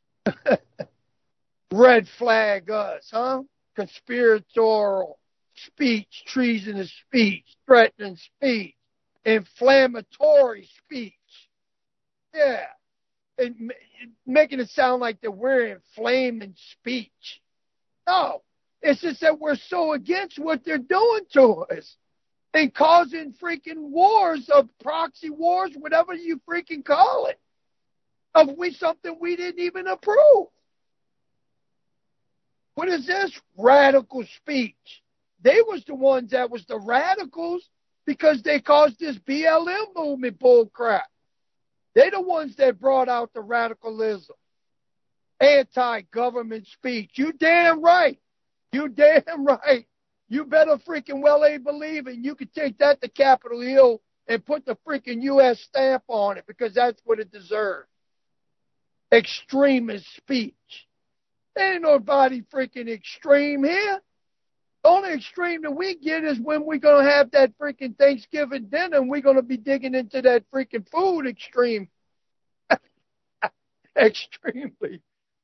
S7: Red flag us, huh? Conspiratorial speech, treasonous speech, threatening speech, inflammatory speech. Yeah. And making it sound like that we're inflaming speech. No. It's just that we're so against what they're doing to us and causing freaking wars of proxy wars, whatever you freaking call it, of we something we didn't even approve. What is this? Radical speech. They was the ones that was the radicals because they caused this B L M movement bull crap. They're the ones that brought out the radicalism. Anti-government speech. You damn right. You damn right. You better freaking well a believe it. You could take that to Capitol Hill and put the freaking U S stamp on it because that's what it deserves. Extremist speech. There ain't nobody freaking extreme here. The only extreme that we get is when we're going to have that freaking Thanksgiving dinner and we're going to be digging into that freaking food extreme. Extremely.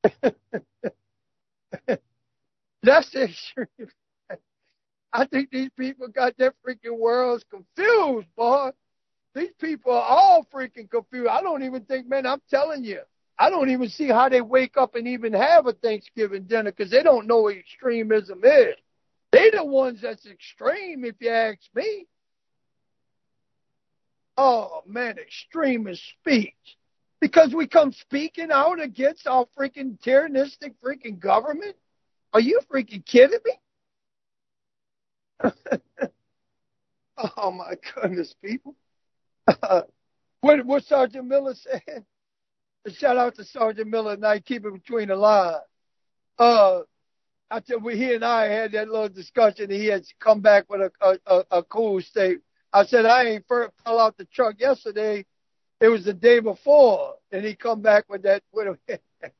S7: That's extreme. I think these people got their freaking worlds confused, boy. These people are all freaking confused. I don't even think, man, I'm telling you, I don't even see how they wake up and even have a Thanksgiving dinner because they don't know what extremism is. They're the ones that's extreme, if you ask me. Oh, man, extremist speech. Because we come speaking out against our freaking tyrannistic freaking government? Are you freaking kidding me? Oh, my goodness, people. Uh, what, what Sergeant Miller said? Shout out to Sergeant Miller tonight. Keep it between the lines. Uh, I tell you, he and I had that little discussion, and he had come back with a, a, a cool state, I said, I ain't fell out the truck yesterday. It was the day before. And he come back with that. With a,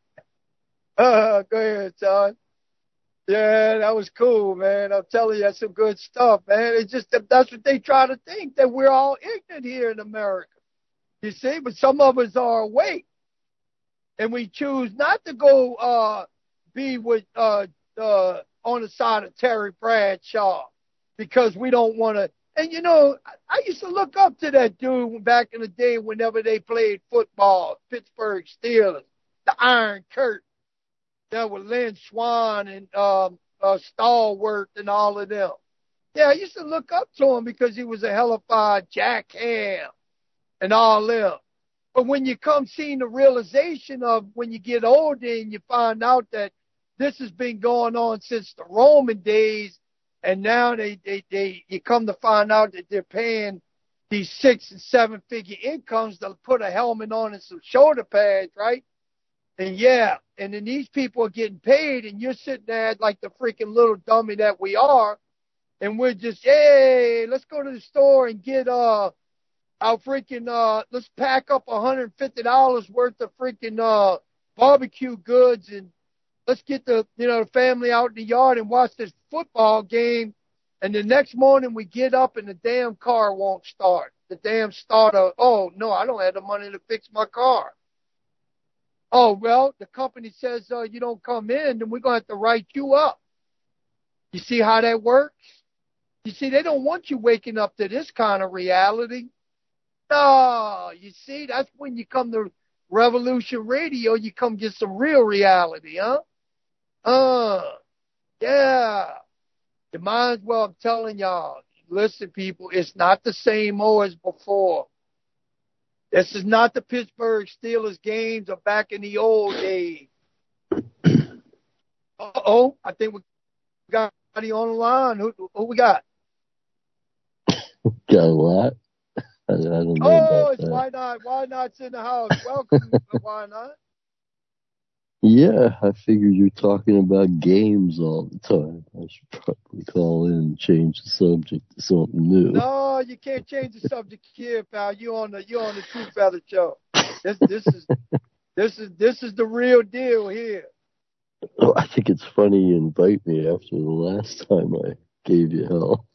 S7: uh, go ahead, son. Yeah, that was cool, man. I'm telling you, that's some good stuff, man. It's just that that's what they try to think, that we're all ignorant here in America. You see, but some of us are awake. And we choose not to go uh, be with uh, uh, on the side of Terry Bradshaw because we don't want to. And, you know, I used to look up to that dude back in the day whenever they played football, Pittsburgh Steelers, the Iron Curtain. That was Lynn Swan and um, uh, Stallworth and all of them. Yeah, I used to look up to him because he was a hellified Jack Ham and all them. But when you come seeing the realization of when you get older and you find out that this has been going on since the Roman days, and now they, they, they you come to find out that they're paying these six and seven figure incomes to put a helmet on and some shoulder pads, right? And yeah, and then these people are getting paid, and you're sitting there like the freaking little dummy that we are, and we're just, hey, let's go to the store and get uh our freaking uh let's pack up one hundred fifty dollars worth of freaking uh barbecue goods, and let's get the you know the family out in the yard and watch this football game. And the next morning we get up and the damn car won't start. The damn starter, oh no, I don't have the money to fix my car. Oh, well, the company says uh, you don't come in, then we're going to have to write you up. You see how that works? You see, they don't want you waking up to this kind of reality. No, you see, that's when you come to Revolution Radio, you come get some real reality, huh? Uh, yeah. You might as well, I'm telling y'all, listen, people, it's not the same old as before. This is not the Pittsburgh Steelers games of back in the old days. Uh-oh, I think we got somebody on the line. Who, who we got?
S8: Got a lot? I, I don't know
S7: oh,
S8: about
S7: it's
S8: that.
S7: Why Not? Why Not's in the house. Welcome, Why Not?
S8: Yeah, I figured you're talking about games all the time. I should probably call in and change the subject to something new.
S7: No, you can't change the subject here, pal. You on the you on the Two Feather Show. This this is this is this is the real deal here.
S8: Oh, I think it's funny you invite me after the last time I gave you hell.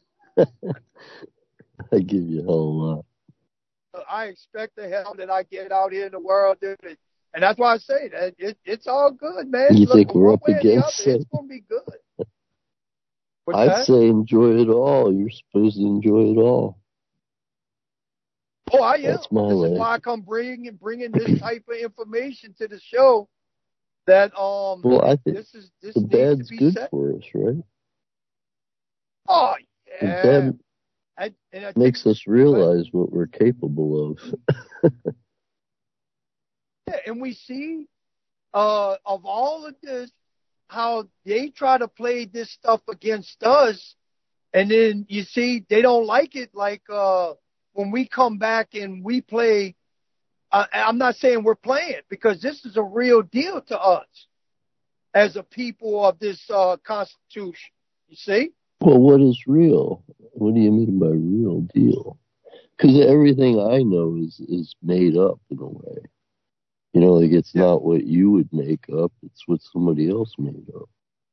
S8: I give you hell a lot.
S7: I expect the hell that I get out here in the world, dude. And that's why I say that it, it's all good, man.
S8: You
S7: Look,
S8: think we're up
S7: one way or the
S8: against
S7: other,
S8: it?
S7: It's going to be good. What's
S8: I'd
S7: that?
S8: say enjoy it all. You're supposed to enjoy it all.
S7: Oh, I am.
S8: That's my
S7: This
S8: way.
S7: is why I come bringing bringing this type of information to the show. That um,
S8: Well, I think
S7: this is this
S8: the
S7: needs
S8: bad's
S7: to be
S8: good
S7: said.
S8: for us, right?
S7: Oh
S8: The
S7: yeah.
S8: bad
S7: I, and I
S8: makes
S7: think,
S8: us realize what we're capable of.
S7: yeah, and we see uh of all of this how they try to play this stuff against us, and then you see they don't like it. Like uh when we come back and we play. Uh, I'm not saying we're playing because this is a real deal to us as a people of this uh, Constitution. You see?
S8: Well, what is real? What do you mean by real deal? Because everything I know is, is made up in a way. You know, like it's
S7: Yeah.
S8: not what you would make up, it's what somebody else made up.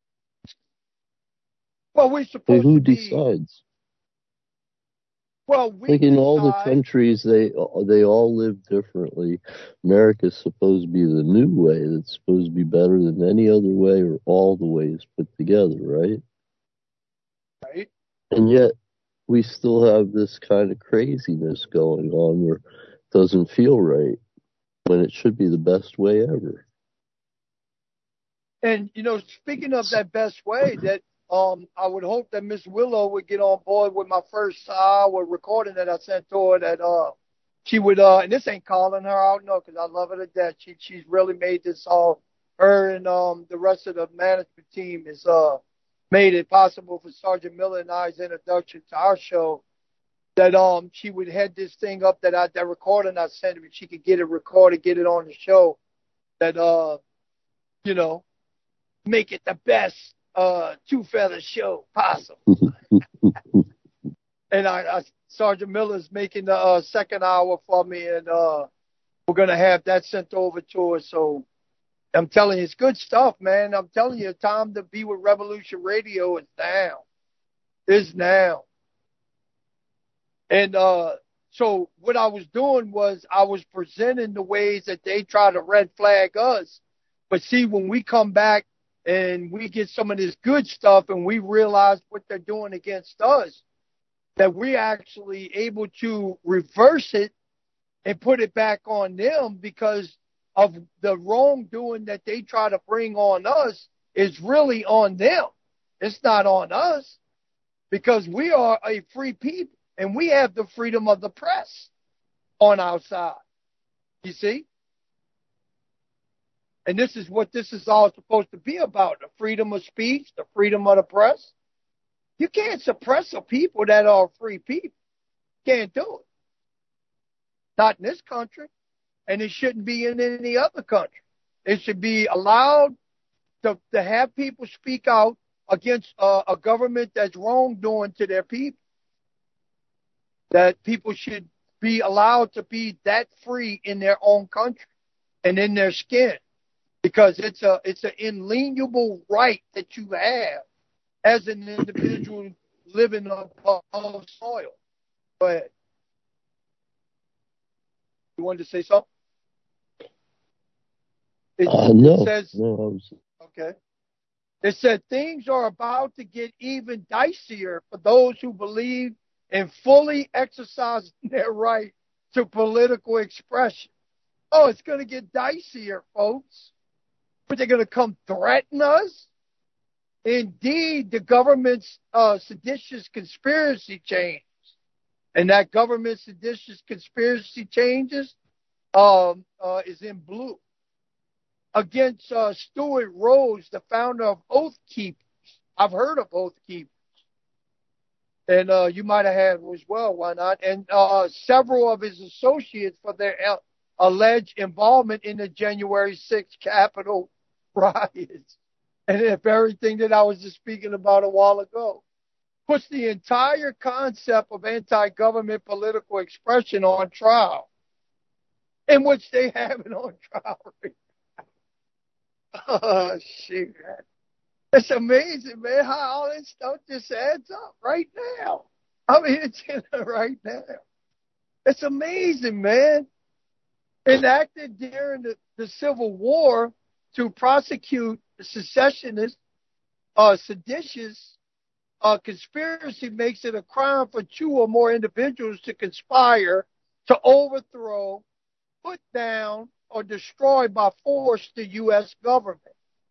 S7: Well, we're
S8: Like
S7: supposed
S8: who
S7: to be.
S8: decides?
S7: Well, we
S8: Like in all the
S7: decide-
S8: countries, they they all live differently. America's supposed to be the new way that's supposed to be better than any other way or all the ways put together, right?
S7: Right.
S8: And yet we still have this kind of craziness going on where it doesn't feel right when it should be the best way ever.
S7: And, you know, speaking of that best way, that um, I would hope that Miss Willow would get on board with my first hour recording that I sent to her, that uh, she would, uh, and this ain't calling her out, no, because I love her to death. She, she's really made this all, her and um, the rest of the management team has uh, made it possible for Sergeant Miller and I's introduction to our show, that um, she would head this thing up, that I, that recording I sent her, she could get it recorded, get it on the show, that, uh, you know, make it the best uh, Two Feather show possible. and I, I Sergeant Miller's making the uh, second hour for me, and uh, we're gonna have that sent over to us. So I'm telling you, it's good stuff, man. I'm telling you, time to be with Revolution Radio is now. Is now. And uh, so what I was doing was I was presenting the ways that they try to red flag us. But see, when we come back and we get some of this good stuff and we realize what they're doing against us, that we're actually able to reverse it and put it back on them because of the wrongdoing that they try to bring on us is really on them. It's not on us because we are a free people and we have the freedom of the press on our side. You see? And this is what this is all supposed to be about, the freedom of speech, the freedom of the press. You can't suppress a people that are free people. Can't do it. Not in this country. And it shouldn't be in any other country. It should be allowed to, to have people speak out against uh, a government that's wrongdoing to their people. That people should be allowed to be that free in their own country and in their skin. Because it's a it's an inalienable right that you have as an individual living on soil. Go ahead. You wanted to say something? It,
S8: uh, no,
S7: it says,
S8: no, I was...
S7: okay. It said things are about to get even dicier for those who believe in fully exercising their right to political expression. Oh, it's going to get dicier, folks. But they're going to come threaten us? Indeed, the government's uh, seditious conspiracy changes. And that government seditious conspiracy changes um, uh, is in blue. Against uh, Stuart Rhodes, the founder of Oath Keepers. I've heard of Oath Keepers. And uh, you might have had as well, why not? And uh, several of his associates for their uh, alleged involvement in the January sixth Capitol riots. And if everything that I was just speaking about a while ago puts the entire concept of anti-government political expression on trial, in which they have it on trial right now. Oh, shoot. It's amazing, man, how all this stuff just adds up right now. I mean, it's in it right now. It's amazing, man. Enacted during the, the Civil War to prosecute secessionists, uh, seditious uh, conspiracy makes it a crime for two or more individuals to conspire to overthrow, put down, or destroy by force the U S government.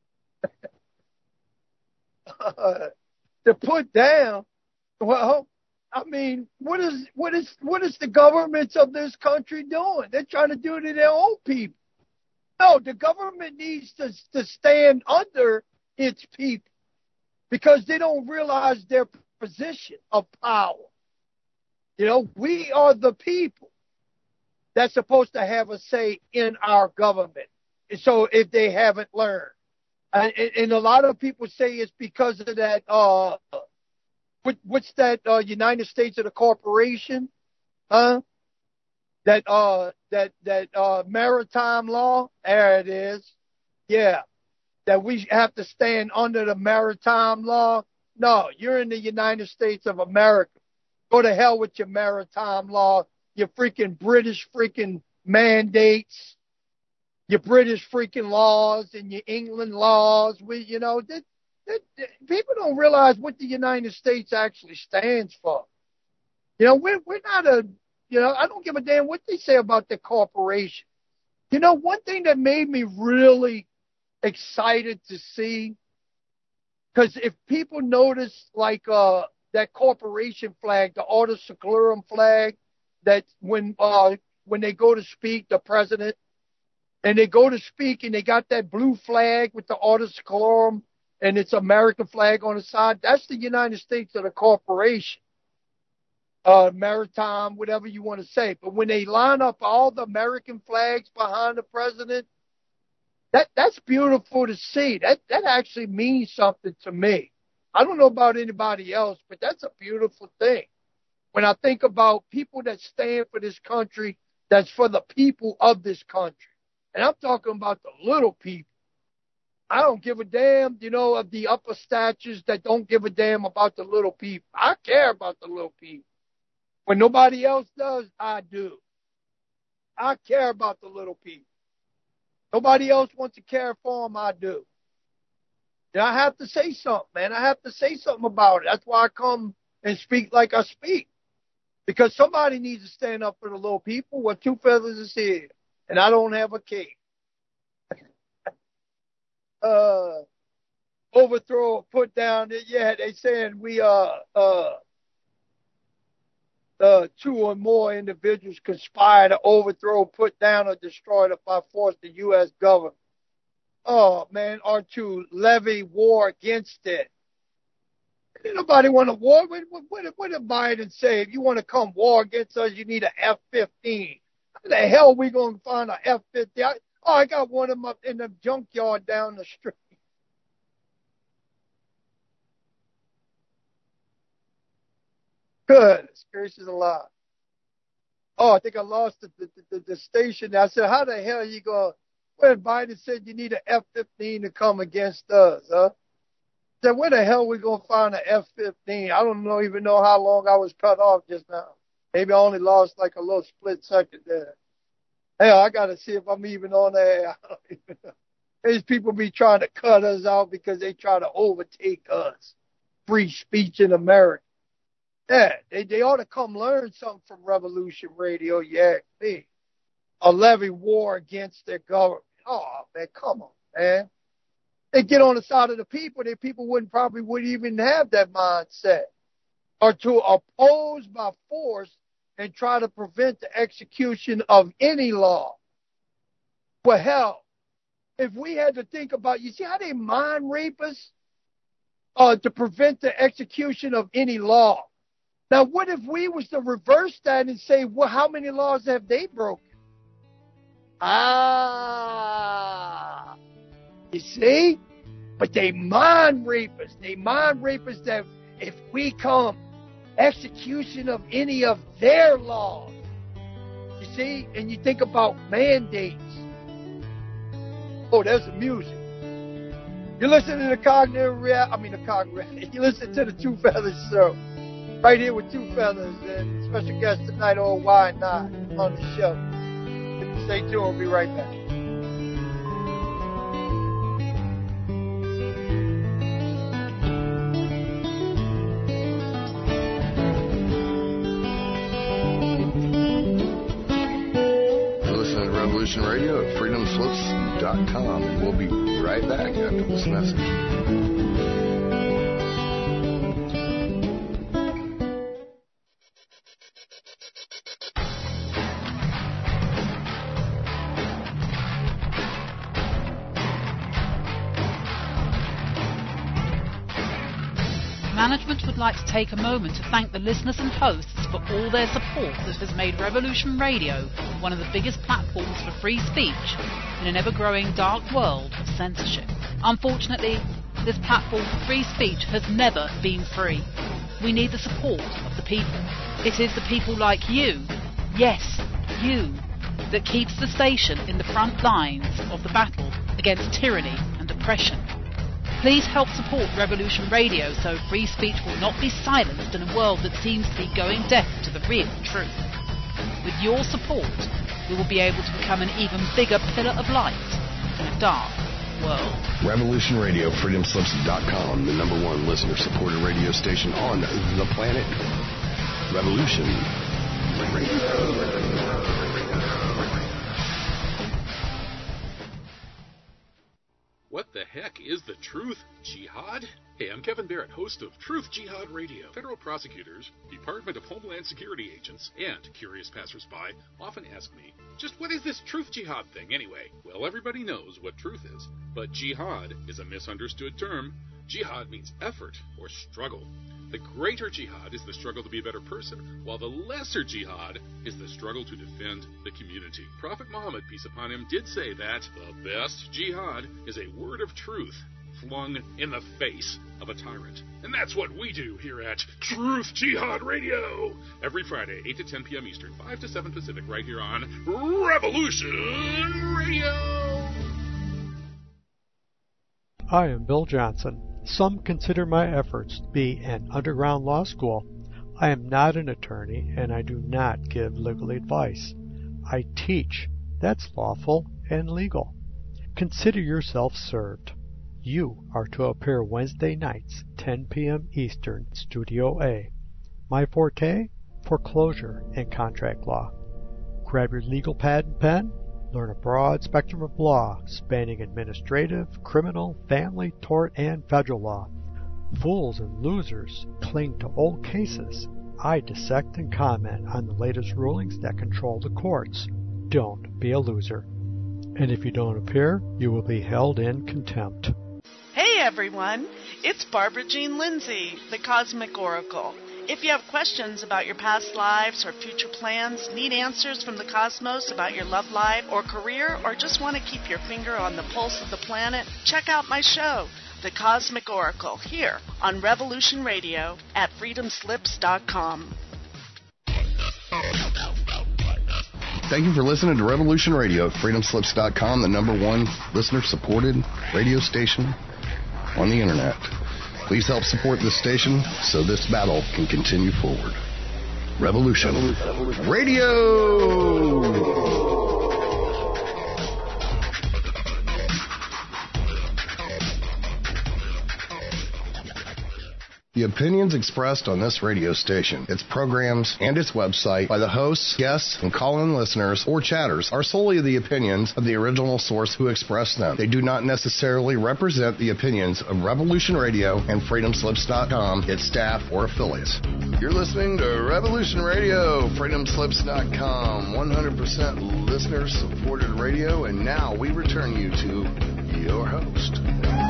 S7: Uh, to put down, well, I mean, what is what is what is the governments of this country doing? They're trying to do it to their own people. No, the government needs to to stand under its people because they don't realize their position of power. You know, we are the people that's supposed to have a say in our government. So if they haven't learned. And, and a lot of people say it's because of that, uh, what, what's that, uh, United States of the Corporation, huh? That, uh, that, that, uh, maritime law. There it is. Yeah. That we have to stand under the maritime law. No, you're in the United States of America. Go to hell with your maritime law, your freaking British freaking mandates. Your British freaking laws and your England laws, we, you know, that, that, that, people don't realize what the United States actually stands for. You know, we're, we're not a, you know, I don't give a damn what they say about the corporation. You know, one thing that made me really excited to see, because if people notice, like, uh, that corporation flag, the Ordo Seclorum flag, that when, uh, when they go to speak, the president, and they go to speak, and they got that blue flag with the Ordo Seclorum, and it's American flag on the side. That's the United States of the Corporation, uh, maritime, whatever you want to say. But when they line up all the American flags behind the president, that that's beautiful to see. That that actually means something to me. I don't know about anybody else, but that's a beautiful thing. when I think about people that stand for this country, that's for the people of this country. And I'm talking about the little people. I don't give a damn, you know, of the upper statures that don't give a damn about the little people. I care about the little people. When nobody else does, I do. I care about the little people. Nobody else wants to care for them, I do. And I have to say something, man. I have to say something about it. That's why I come and speak like I speak. Because somebody needs to stand up for the little people. Well, Two Feathers is here, and I don't have a cape. uh, overthrow, put down. Yeah, they saying we uh uh uh two or more individuals conspire to overthrow, put down, or destroy by force the U S government. Oh man, or to levy war against it. Ain't nobody want a war. What, what, what did Biden say? If you want to come war against us, you need an F fifteen. How the hell are we going to find an F fifteen? I, oh, I got one of them up in the junkyard down the street. Goodness gracious alive. Oh, I think I lost the, the, the, the station. I said, how the hell are you going to, well, Biden said you need an F fifteen to come against us, huh? I said, where the hell are we going to find an F fifteen? I don't know, even know how long I was cut off just now. Maybe I only lost like a little split second there. Hell, I got to see if I'm even on there. I don't even know. These people be trying to cut us out because they try to overtake us. Free speech in America. Yeah, they, they ought to come learn something from Revolution Radio, yeah, me. A levy war against their government. Oh, man, come on, man. They get on the side of the people, their people wouldn't probably wouldn't even have that mindset. Or to oppose by force and try to prevent the execution of any law. Well, hell, if we had to think about, you see how they mind rape us? Uh, to prevent the execution of any law. Now, what if we was to reverse that and say, well, how many laws have they broken? Ah, you see? But they mind rape us. They mind rape us that if we come, execution of any of their laws. You see? And you think about mandates. Oh, there's the music. You're listening to the Cognitive Reality. I mean, the Cognitive. You listen to the Two Feathers Show. Right here with Two Feathers and special guest tonight, old Y nine on the show. Stay tuned. We'll be right back.
S5: You're listening to Revolution Radio at freedom slips dot com, and we'll be right back after this message.
S9: Management would like to take a moment to thank the listeners and hosts for all their support that has made Revolution Radio one of the biggest platforms for free speech in an ever-growing dark world of censorship. Unfortunately, this platform for free speech has never been free. We need the support of the people. It is the people like you, yes, you, that keeps the station in the front lines of the battle against tyranny and oppression. Please help support Revolution Radio so free speech will not be silenced in a world that seems to be going deaf to the real truth. With your support, we will be able to become an even bigger pillar of light in a dark world.
S5: Revolution Radio, freedom slips dot com, the number one listener-supported radio station on the planet. Revolution Radio.
S10: What the heck is the Truth Jihad? Hey, I'm Kevin Barrett, host of Truth Jihad Radio. Federal prosecutors, Department of Homeland Security agents, and curious passersby often ask me, just what is this Truth Jihad thing anyway? Well, everybody knows what truth is, but jihad is a misunderstood term. Jihad means effort or struggle. The greater jihad is the struggle to be a better person, while the lesser jihad is the struggle to defend the community. Prophet Muhammad, peace upon him, did say that the best jihad is a word of truth flung in the face of a tyrant. And that's what we do here at Truth Jihad Radio. Every Friday, eight to ten p.m. Eastern, five to seven Pacific, right here on Revolution Radio.
S11: I am Bill Johnson. Some consider my efforts to be an underground law school. I am not an attorney, and I do not give legal advice. I teach. That's lawful and legal. Consider yourself served. You are to appear Wednesday nights, ten p.m. Eastern, Studio A. My forte? Foreclosure and contract law. Grab your legal pad and pen. Learn a broad spectrum of law spanning administrative, criminal, family, tort, and federal law. Fools and losers cling to old cases. I dissect and comment on the latest rulings that control the courts. Don't be a loser. And if you don't appear, you will be held in contempt.
S12: Hey everyone, it's Barbara Jean Lindsay, the Cosmic Oracle. If you have questions about your past lives or future plans, need answers from the cosmos about your love life or career, or just want to keep your finger on the pulse of the planet, check out my show, The Cosmic Oracle, here on Revolution Radio at freedom slips dot com.
S5: Thank you for listening to Revolution Radio at freedom slips dot com, the number one listener-supported radio station on the Internet. Please help support this station so this battle can continue forward. Revolution Radio! The opinions expressed on this radio station, its programs, and its website by the hosts, guests, and call-in listeners or chatters are solely the opinions of the original source who expressed them. They do not necessarily represent the opinions of Revolution Radio and freedom slips dot com, its staff, or affiliates. You're listening to Revolution Radio, freedom slips dot com, one hundred percent listener-supported radio, and now we return you to your host.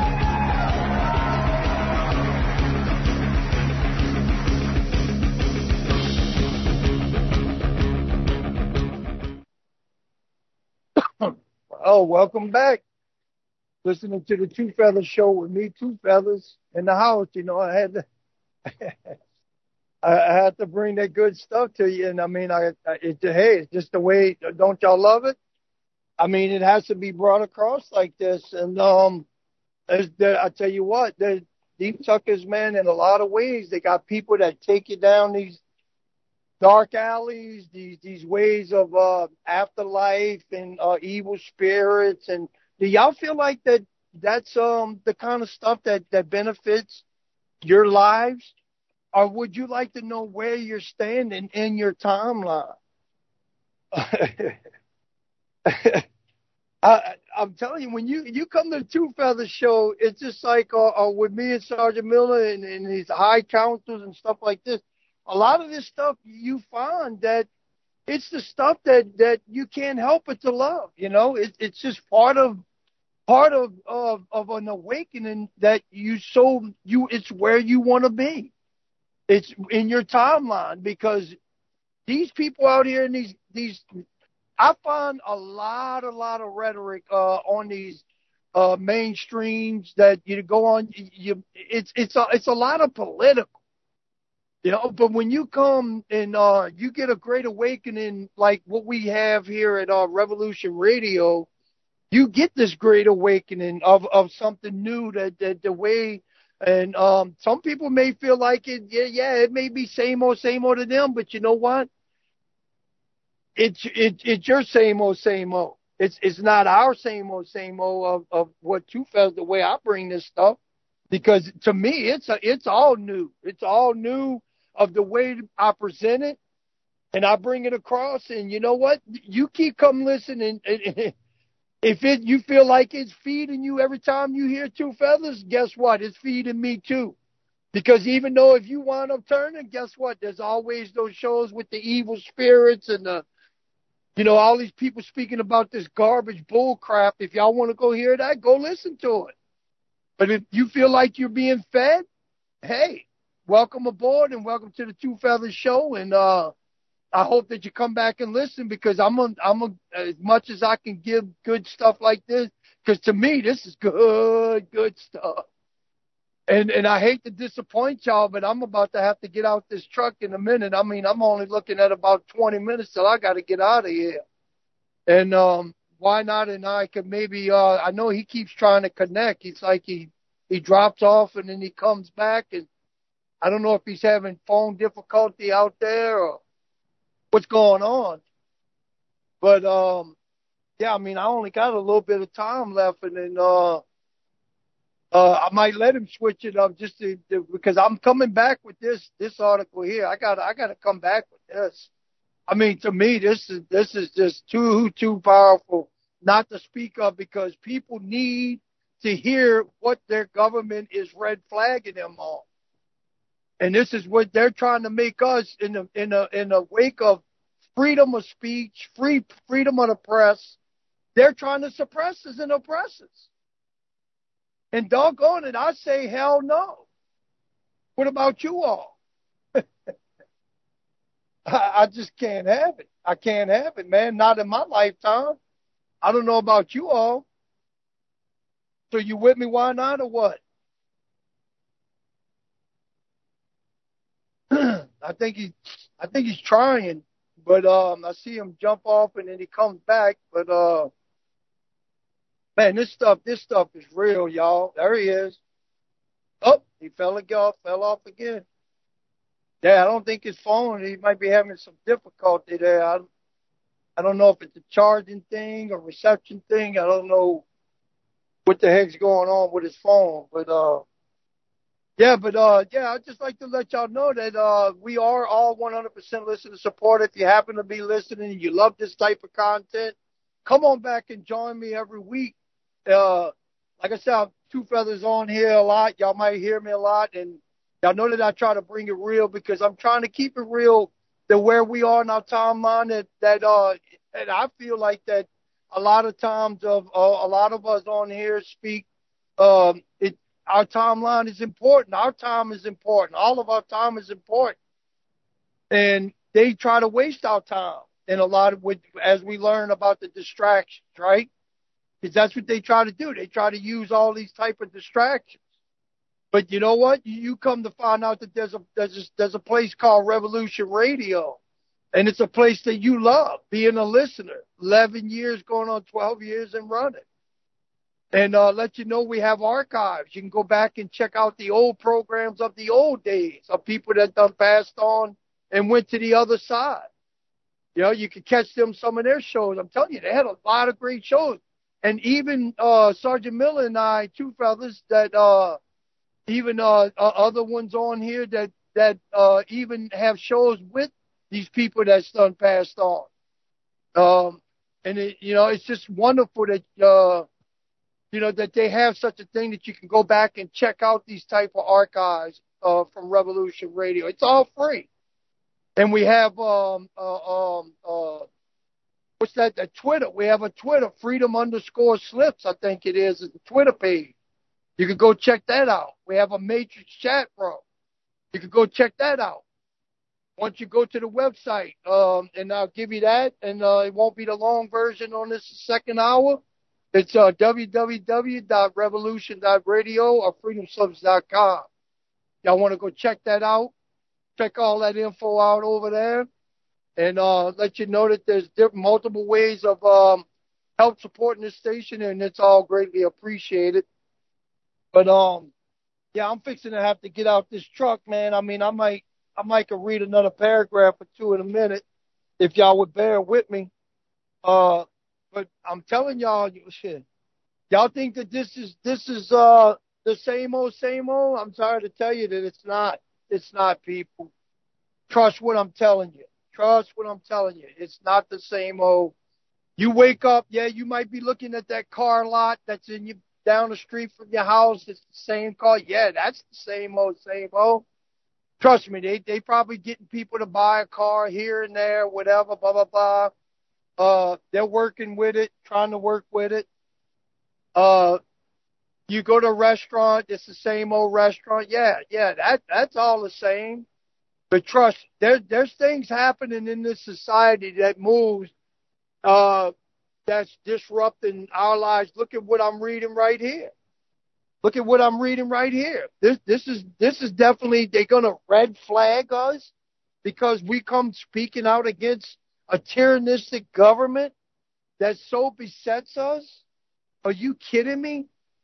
S7: Oh, welcome back. Listening to the Two Feathers Show with me, Two Feathers, in the house. You know, I had to, I had to bring that good stuff to you. And I mean, I, I it, hey, it's just the way. Don't y'all love it? I mean, it has to be brought across like this. And um, I tell you what, the Deep Tuckers, man, in a lot of ways, they got people that take you down these dark alleys, these these ways of uh, afterlife and uh, evil spirits. And do y'all feel like that that's um the kind of stuff that, that benefits your lives? Or would you like to know where you're standing in your timeline? I, I'm telling you, when you, you come to the Two Feathers Show, it's just like uh, uh, with me and Sergeant Miller and, and these high councils and stuff like this. A lot of this stuff, you find that it's the stuff that, that you can't help but to love. You know, it, it's just part of part of, of of an awakening that you so you it's where you want to be. It's in your timeline, because these people out here in these these I find a lot a lot of rhetoric uh, on these uh, mainstreams that you go on. You it's it's a, it's a lot of political. You know, but when you come and uh, you get a great awakening like what we have here at uh, Revolution Radio, you get this great awakening of, of something new that, that the way, and um, some people may feel like it, yeah, yeah, it may be same old, same old to them, but you know what? It's it, it's your same old, same old. It's it's not our same old, same old of, of what you felt the way I bring this stuff, because to me it's a, it's all new. It's all new. Of the way I present it, and I bring it across. And you know what? You keep come listening. If it you feel like it's feeding you every time you hear Two Feathers, guess what? It's feeding me too. Because even though if you wind up turning, guess what? There's always those shows with the evil spirits and the, you know, all these people speaking about this garbage bull crap. If y'all want to go hear that, go listen to it. But if you feel like you're being fed, hey, welcome aboard and welcome to the Two Feathers Show. And uh, I hope that you come back and listen, because I'm a, I'm a, as much as I can give good stuff like this, Because to me, this is good, good stuff. And and I hate to disappoint y'all, but I'm about to have to get out this truck in a minute. I mean, I'm only looking at about twenty minutes till I got to get out of here. And um, why not? And I could maybe, uh, I know he keeps trying to connect. He's like he, he drops off and then he comes back. And I don't know if he's having phone difficulty out there or what's going on. But, um, yeah, I mean, I only got a little bit of time left. And then uh, uh, I might let him switch it up just to, to, because I'm coming back with this this article here. I got I got to come back with this. I mean, to me, this is this is just too too powerful not to speak of, because people need to hear what their government is red flagging them on, and this is what they're trying to make us in the in the in the wake of freedom of speech, free freedom of the press. They're trying to suppress us and oppress us. And doggone it, I say hell no. What about you all? I, I just can't have it. I can't have it, man. Not in my lifetime. I don't know about you all. So you with me? Why not, or what? I think he, I think he's trying, but um, I see him jump off and then he comes back. But uh, man, this stuff, this stuff is real, y'all. There he is. Oh, he fell again, fell off again. Yeah, I don't think his phone, he might be having some difficulty there. I, I don't know if it's a charging thing or reception thing. I don't know what the heck's going on with his phone. But, uh, yeah, but, uh, yeah, I'd just like to let y'all know that uh, we are all one hundred percent listener support. If you happen to be listening and you love this type of content, come on back and join me every week. Uh, like I said, I'm Two Feathers on here a lot. Y'all might hear me a lot, and y'all know that I try to bring it real because I'm trying to keep it real to where we are in our timeline. That, that uh, and I feel like that a lot of times of uh, a lot of us on here speak. Um, it our timeline is important. Our time is important. All of our time is important, and they try to waste our time. And a lot of with as we learn about the distractions, right? Because that's what they try to do. They try to use all these type of distractions. But you know what? You come to find out that there's a there's a, there's a place called Revolution Radio, and it's a place that you love being a listener. Eleven years, going on twelve years, and running. And uh, let you know we have archives. You can go back and check out the old programs of the old days of people that done passed on and went to the other side. You know, you can catch them some of their shows. I'm telling you, they had a lot of great shows. And even uh, Sergeant Miller and I, Two Feathers, that uh, even uh, uh, other ones on here that that uh, even have shows with these people that's done passed on. Um, and it, you know, it's just wonderful that uh, you know that they have such a thing that you can go back and check out these type of archives uh, from Revolution Radio. It's all free, and we have um uh, um uh. What's that? That Twitter. We have a Twitter, freedom underscore slips, I think it is, is the Twitter page. You can go check that out. We have a Matrix chat room. You can go check that out. Once you go to the website, um, and I'll give you that, and uh, it won't be the long version on this second hour. It's uh, w w w dot revolution dot radio or freedom slips dot com. Y'all want to go check that out? Check all that info out over there. And uh, let you know that there's different, multiple ways of um, help supporting this station, and it's all greatly appreciated. But um, yeah, I'm fixing to have to get out this truck, man. I mean, I might, I might could read another paragraph or two in a minute if y'all would bear with me. Uh, but I'm telling y'all, shit, y'all think that this is this is uh the same old, same old? I'm sorry to tell you that it's not. It's not, people. Trust what I'm telling you. Trust what I'm telling you. It's not the same old. You wake up, yeah, you might be looking at that car lot that's in you down the street from your house. It's the same car. Yeah, that's the same old, same old. Trust me, they they probably getting people to buy a car here and there, whatever, blah, blah, blah. Uh, they're working with it, trying to work with it. Uh, you go to a restaurant, it's the same old restaurant. Yeah, yeah, that that's all the same. But trust, there, there's things happening in this society that moves uh, that's disrupting our lives. Look at what I'm reading right here. Look at what I'm reading right here. This this is this is definitely, they're gonna red flag us because we come speaking out against a tyrannistic government that so besets us. Are you kidding me?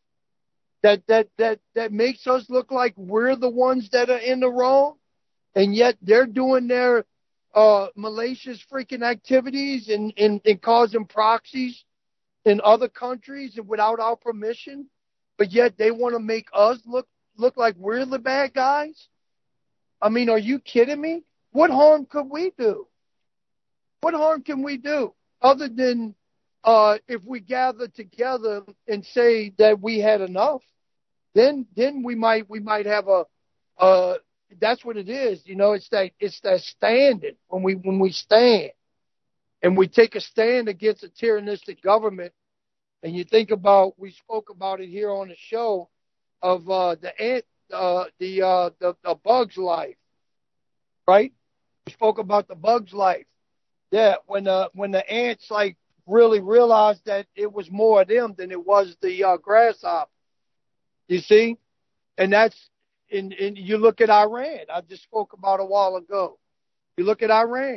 S7: That that that that makes us look like we're the ones that are in the wrong, and yet they're doing their uh, malicious freaking activities and, and, and causing proxies in other countries and without our permission. But yet they want to make us look look like we're the bad guys. I mean, are you kidding me? What harm could we do? What harm can we do other than uh, if we gather together and say that we had enough? Then, then we might, we might have a, uh, that's what it is. You know, it's that, it's that standing when we, when we stand and we take a stand against a tyrannistic government. And you think about, we spoke about it here on the show of, uh, the ant, uh, the, uh, the, the bug's life, right? We spoke about the bug's life. Yeah. When, uh, when the ants like really realized that it was more of them than it was the, uh, grasshopper. You see? And that's, and, and you look at Iran. I just spoke about a while ago. You look at Iran.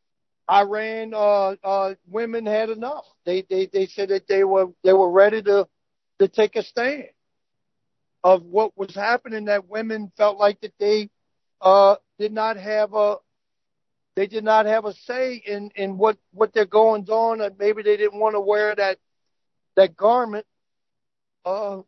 S7: Iran, uh, uh, women had enough. They, they, they said that they were, they were ready to, to take a stand of what was happening, that women felt like that they, uh, did not have a, they did not have a say in, in what, what their goings on, and maybe they didn't want to wear that, that garment, uh,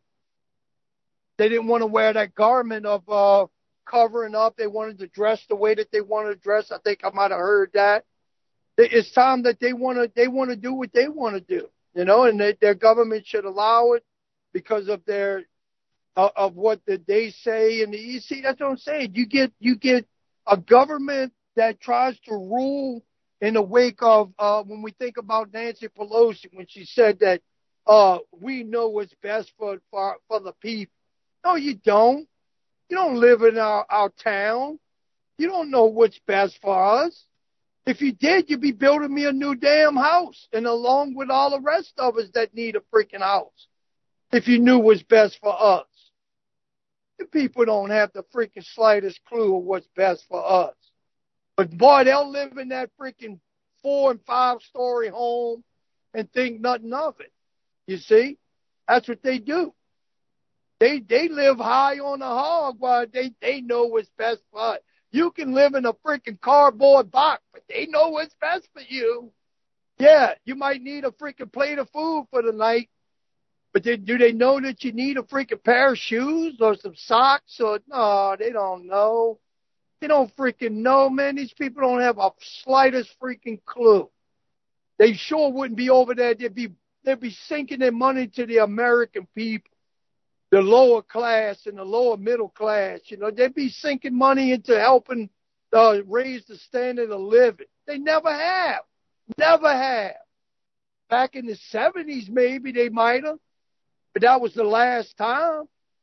S7: They didn't want to wear that garment of uh, covering up. They wanted to dress the way that they wanted to dress. I think I might have heard that. It's time that they want to they want to do what they want to do, you know, and they, their government should allow it because of their uh, of what the, they say. And the, you see, that's what I'm saying. You get you get a government that tries to rule in the wake of uh, when we think about Nancy Pelosi when she said that uh, we know what's best for for, for the people. No, you don't. You don't live in our, our town. You don't know what's best for us. If you did, you'd be building me a new damn house, and along with all the rest of us that need a freaking house, if you knew what's best for us. The people don't have the freaking slightest clue of what's best for us. But, boy, they'll live in that freaking four- and five-story home and think nothing of it. You see? That's what they do. They they live high on the hog while they, they know what's best for us. You can live in a freaking cardboard box, but they know what's best for you. Yeah, you might need a freaking plate of food for the night, but they, do they know that you need a freaking pair of shoes or some socks? Or no, they don't know. They don't freaking know, man. These people don't have a slightest freaking clue. They sure wouldn't be over there. They'd be they'd be sinking their money to the American people. The lower class and the lower middle class, you know, they'd be sinking money into helping uh, raise the standard of living. They never have. Never have. Back in the seventies, maybe they might have, but that was the last time.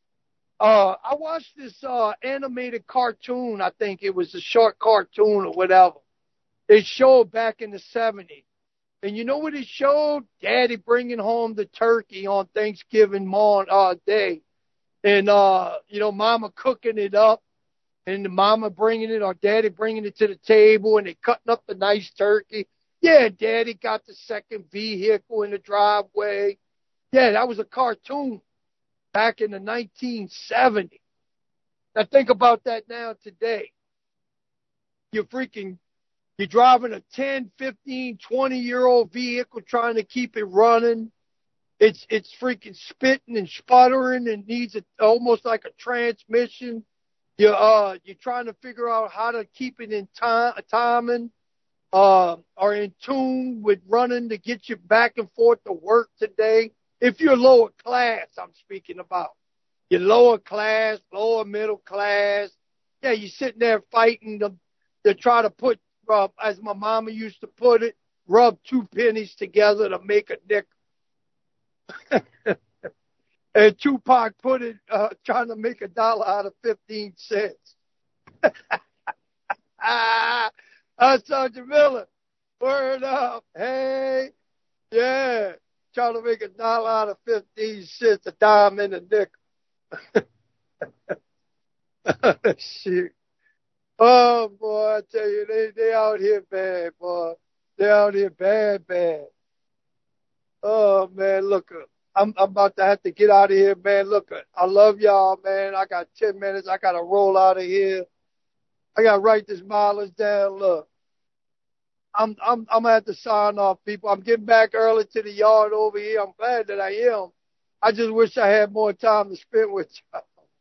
S7: Uh, I watched this uh, animated cartoon. I think it was a short cartoon or whatever. It showed back in the seventies. And you know what it showed? Daddy bringing home the turkey on Thanksgiving morning, uh, day. And, uh, you know, mama cooking it up. And the mama bringing it, or daddy bringing it to the table. And they cutting up the nice turkey. Yeah, daddy got the second vehicle in the driveway. Yeah, that was a cartoon back in the nineteen seventies. Now think about that now today. You're freaking... You're driving a ten, fifteen, twenty-year-old vehicle trying to keep it running. It's it's freaking spitting and sputtering and needs a, almost like a transmission. You're, uh, you're trying to figure out how to keep it in time, timing uh, or in tune with running to get you back and forth to work today. If you're lower class, I'm speaking about. You're lower class, lower middle class. Yeah, you're sitting there fighting to, to try to put, Uh, as my mama used to put it, rub two pennies together to make a nickel. And Tupac put it, uh, trying to make a dollar out of fifteen cents. uh, Sergeant Miller, word up. Hey, Yeah, trying to make a dollar out of fifteen cents, a dime and a nickel. Shit. Oh, boy, I tell you, they, they out here bad, boy. They out here bad, bad. Oh, man, look, I'm, I'm about to have to get out of here, man. Look, I love y'all, man. I got ten minutes. I got to roll out of here. I got to write this mileage down. Look, I'm, I'm, I'm going to have to sign off, people. I'm getting back early to the yard over here. I'm glad that I am. I just wish I had more time to spend with y'all.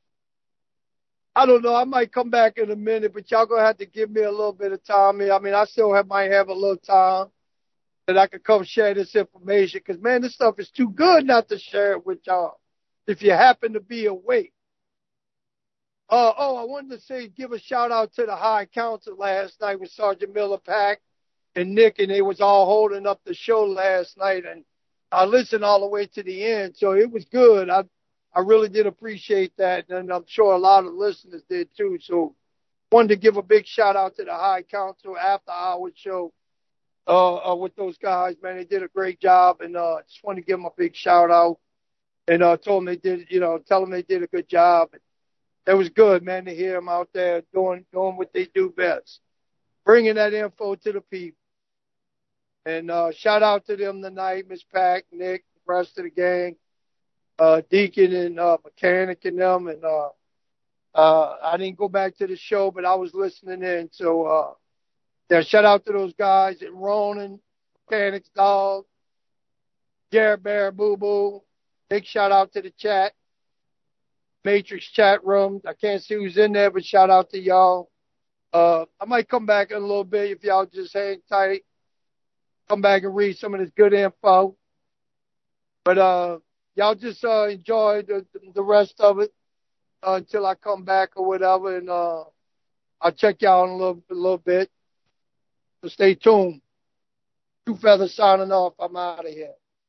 S7: I don't know. I might come back in a minute, but y'all going to have to give me a little bit of time here. I mean, I still have, might have a little time that I could come share this information because, man, this stuff is too good not to share it with y'all if you happen to be awake. Uh, oh, I wanted to say, give a shout-out to the High Council last night with Sergeant Miller Pack and Nick, and they was all holding up the show last night, and I listened all the way to the end, so it was good. I I really did appreciate that, and I'm sure a lot of listeners did too. So wanted to give a big shout-out to the High Council after-hour show uh, uh, with those guys, man. They did a great job, and uh, just want to give them a big shout-out and uh, told them they did, you know, tell them they did a good job. It was good, man, to hear them out there doing doing what they do best, bringing that info to the people. And uh, shout-out to them tonight, Miss Pack, Nick, the rest of the gang. Uh, Deacon and uh, Mechanic and them, and uh, uh, I didn't go back to the show, but I was listening in. So, uh, yeah, shout out to those guys at Ronan, Mechanic's Dog, Garrett Bear, Boo Boo. Big shout out to the chat, Matrix chat room. I can't see who's in there, but shout out to y'all. Uh, I might come back in a little bit if y'all just hang tight. Come back and read some of this good info. But, uh, y'all just uh, enjoy the, the rest of it uh, until I come back or whatever, and uh, I'll check y'all in a little, a little bit. So stay tuned. Two Feathers signing off. I'm out of here.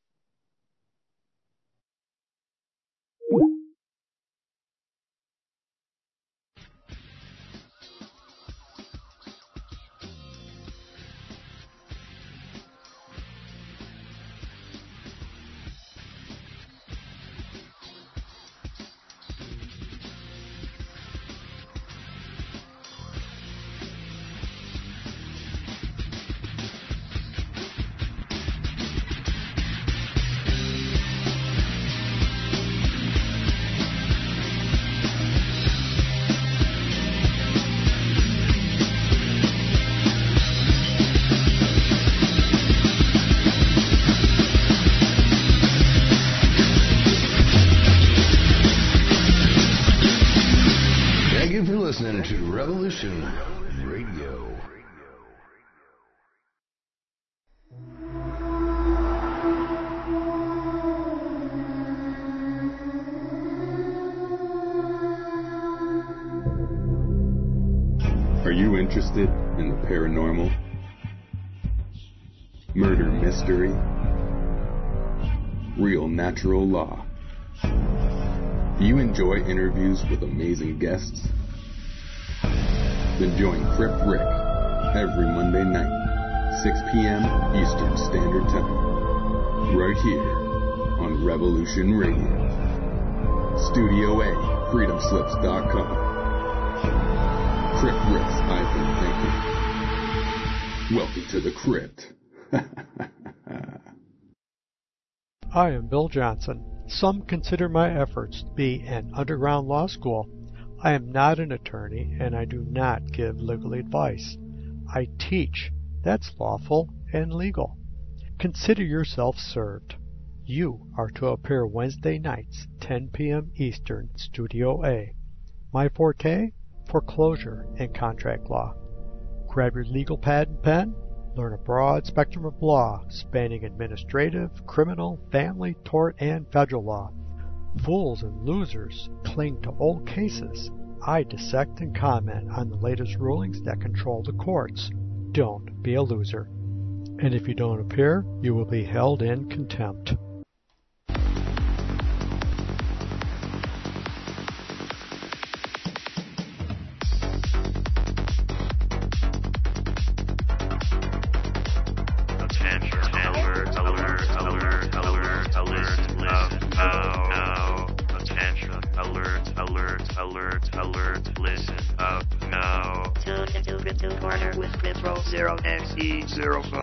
S5: Listening to Revolution Radio.
S13: Are you interested in the paranormal, murder mystery, real natural law? Do you enjoy interviews with amazing guests? Then join Crypt Rick every Monday night, six p.m. Eastern Standard Time, right here on Revolution Radio. Studio A, freedom slips dot com. Crypt Rick's I Think Thinking. Welcome to the Crypt.
S11: I am Bill Johnson. Some consider my efforts to be an underground law school. I am not an attorney, and I do not give legal advice. I teach. That's lawful and legal. Consider yourself served. You are to appear Wednesday nights, ten p.m. Eastern, Studio A. My forte? Foreclosure and contract law. Grab your legal pad and pen. Learn a broad spectrum of law, spanning administrative, criminal, family, tort, and federal law. Fools and losers cling to old cases. I dissect and comment on the latest rulings that control the courts. Don't be a loser. And if you don't appear, you will be held in contempt.
S14: Attention, alert, alert. season of now.
S15: Tune into Crypto Corner with Crypto zero X E zero five.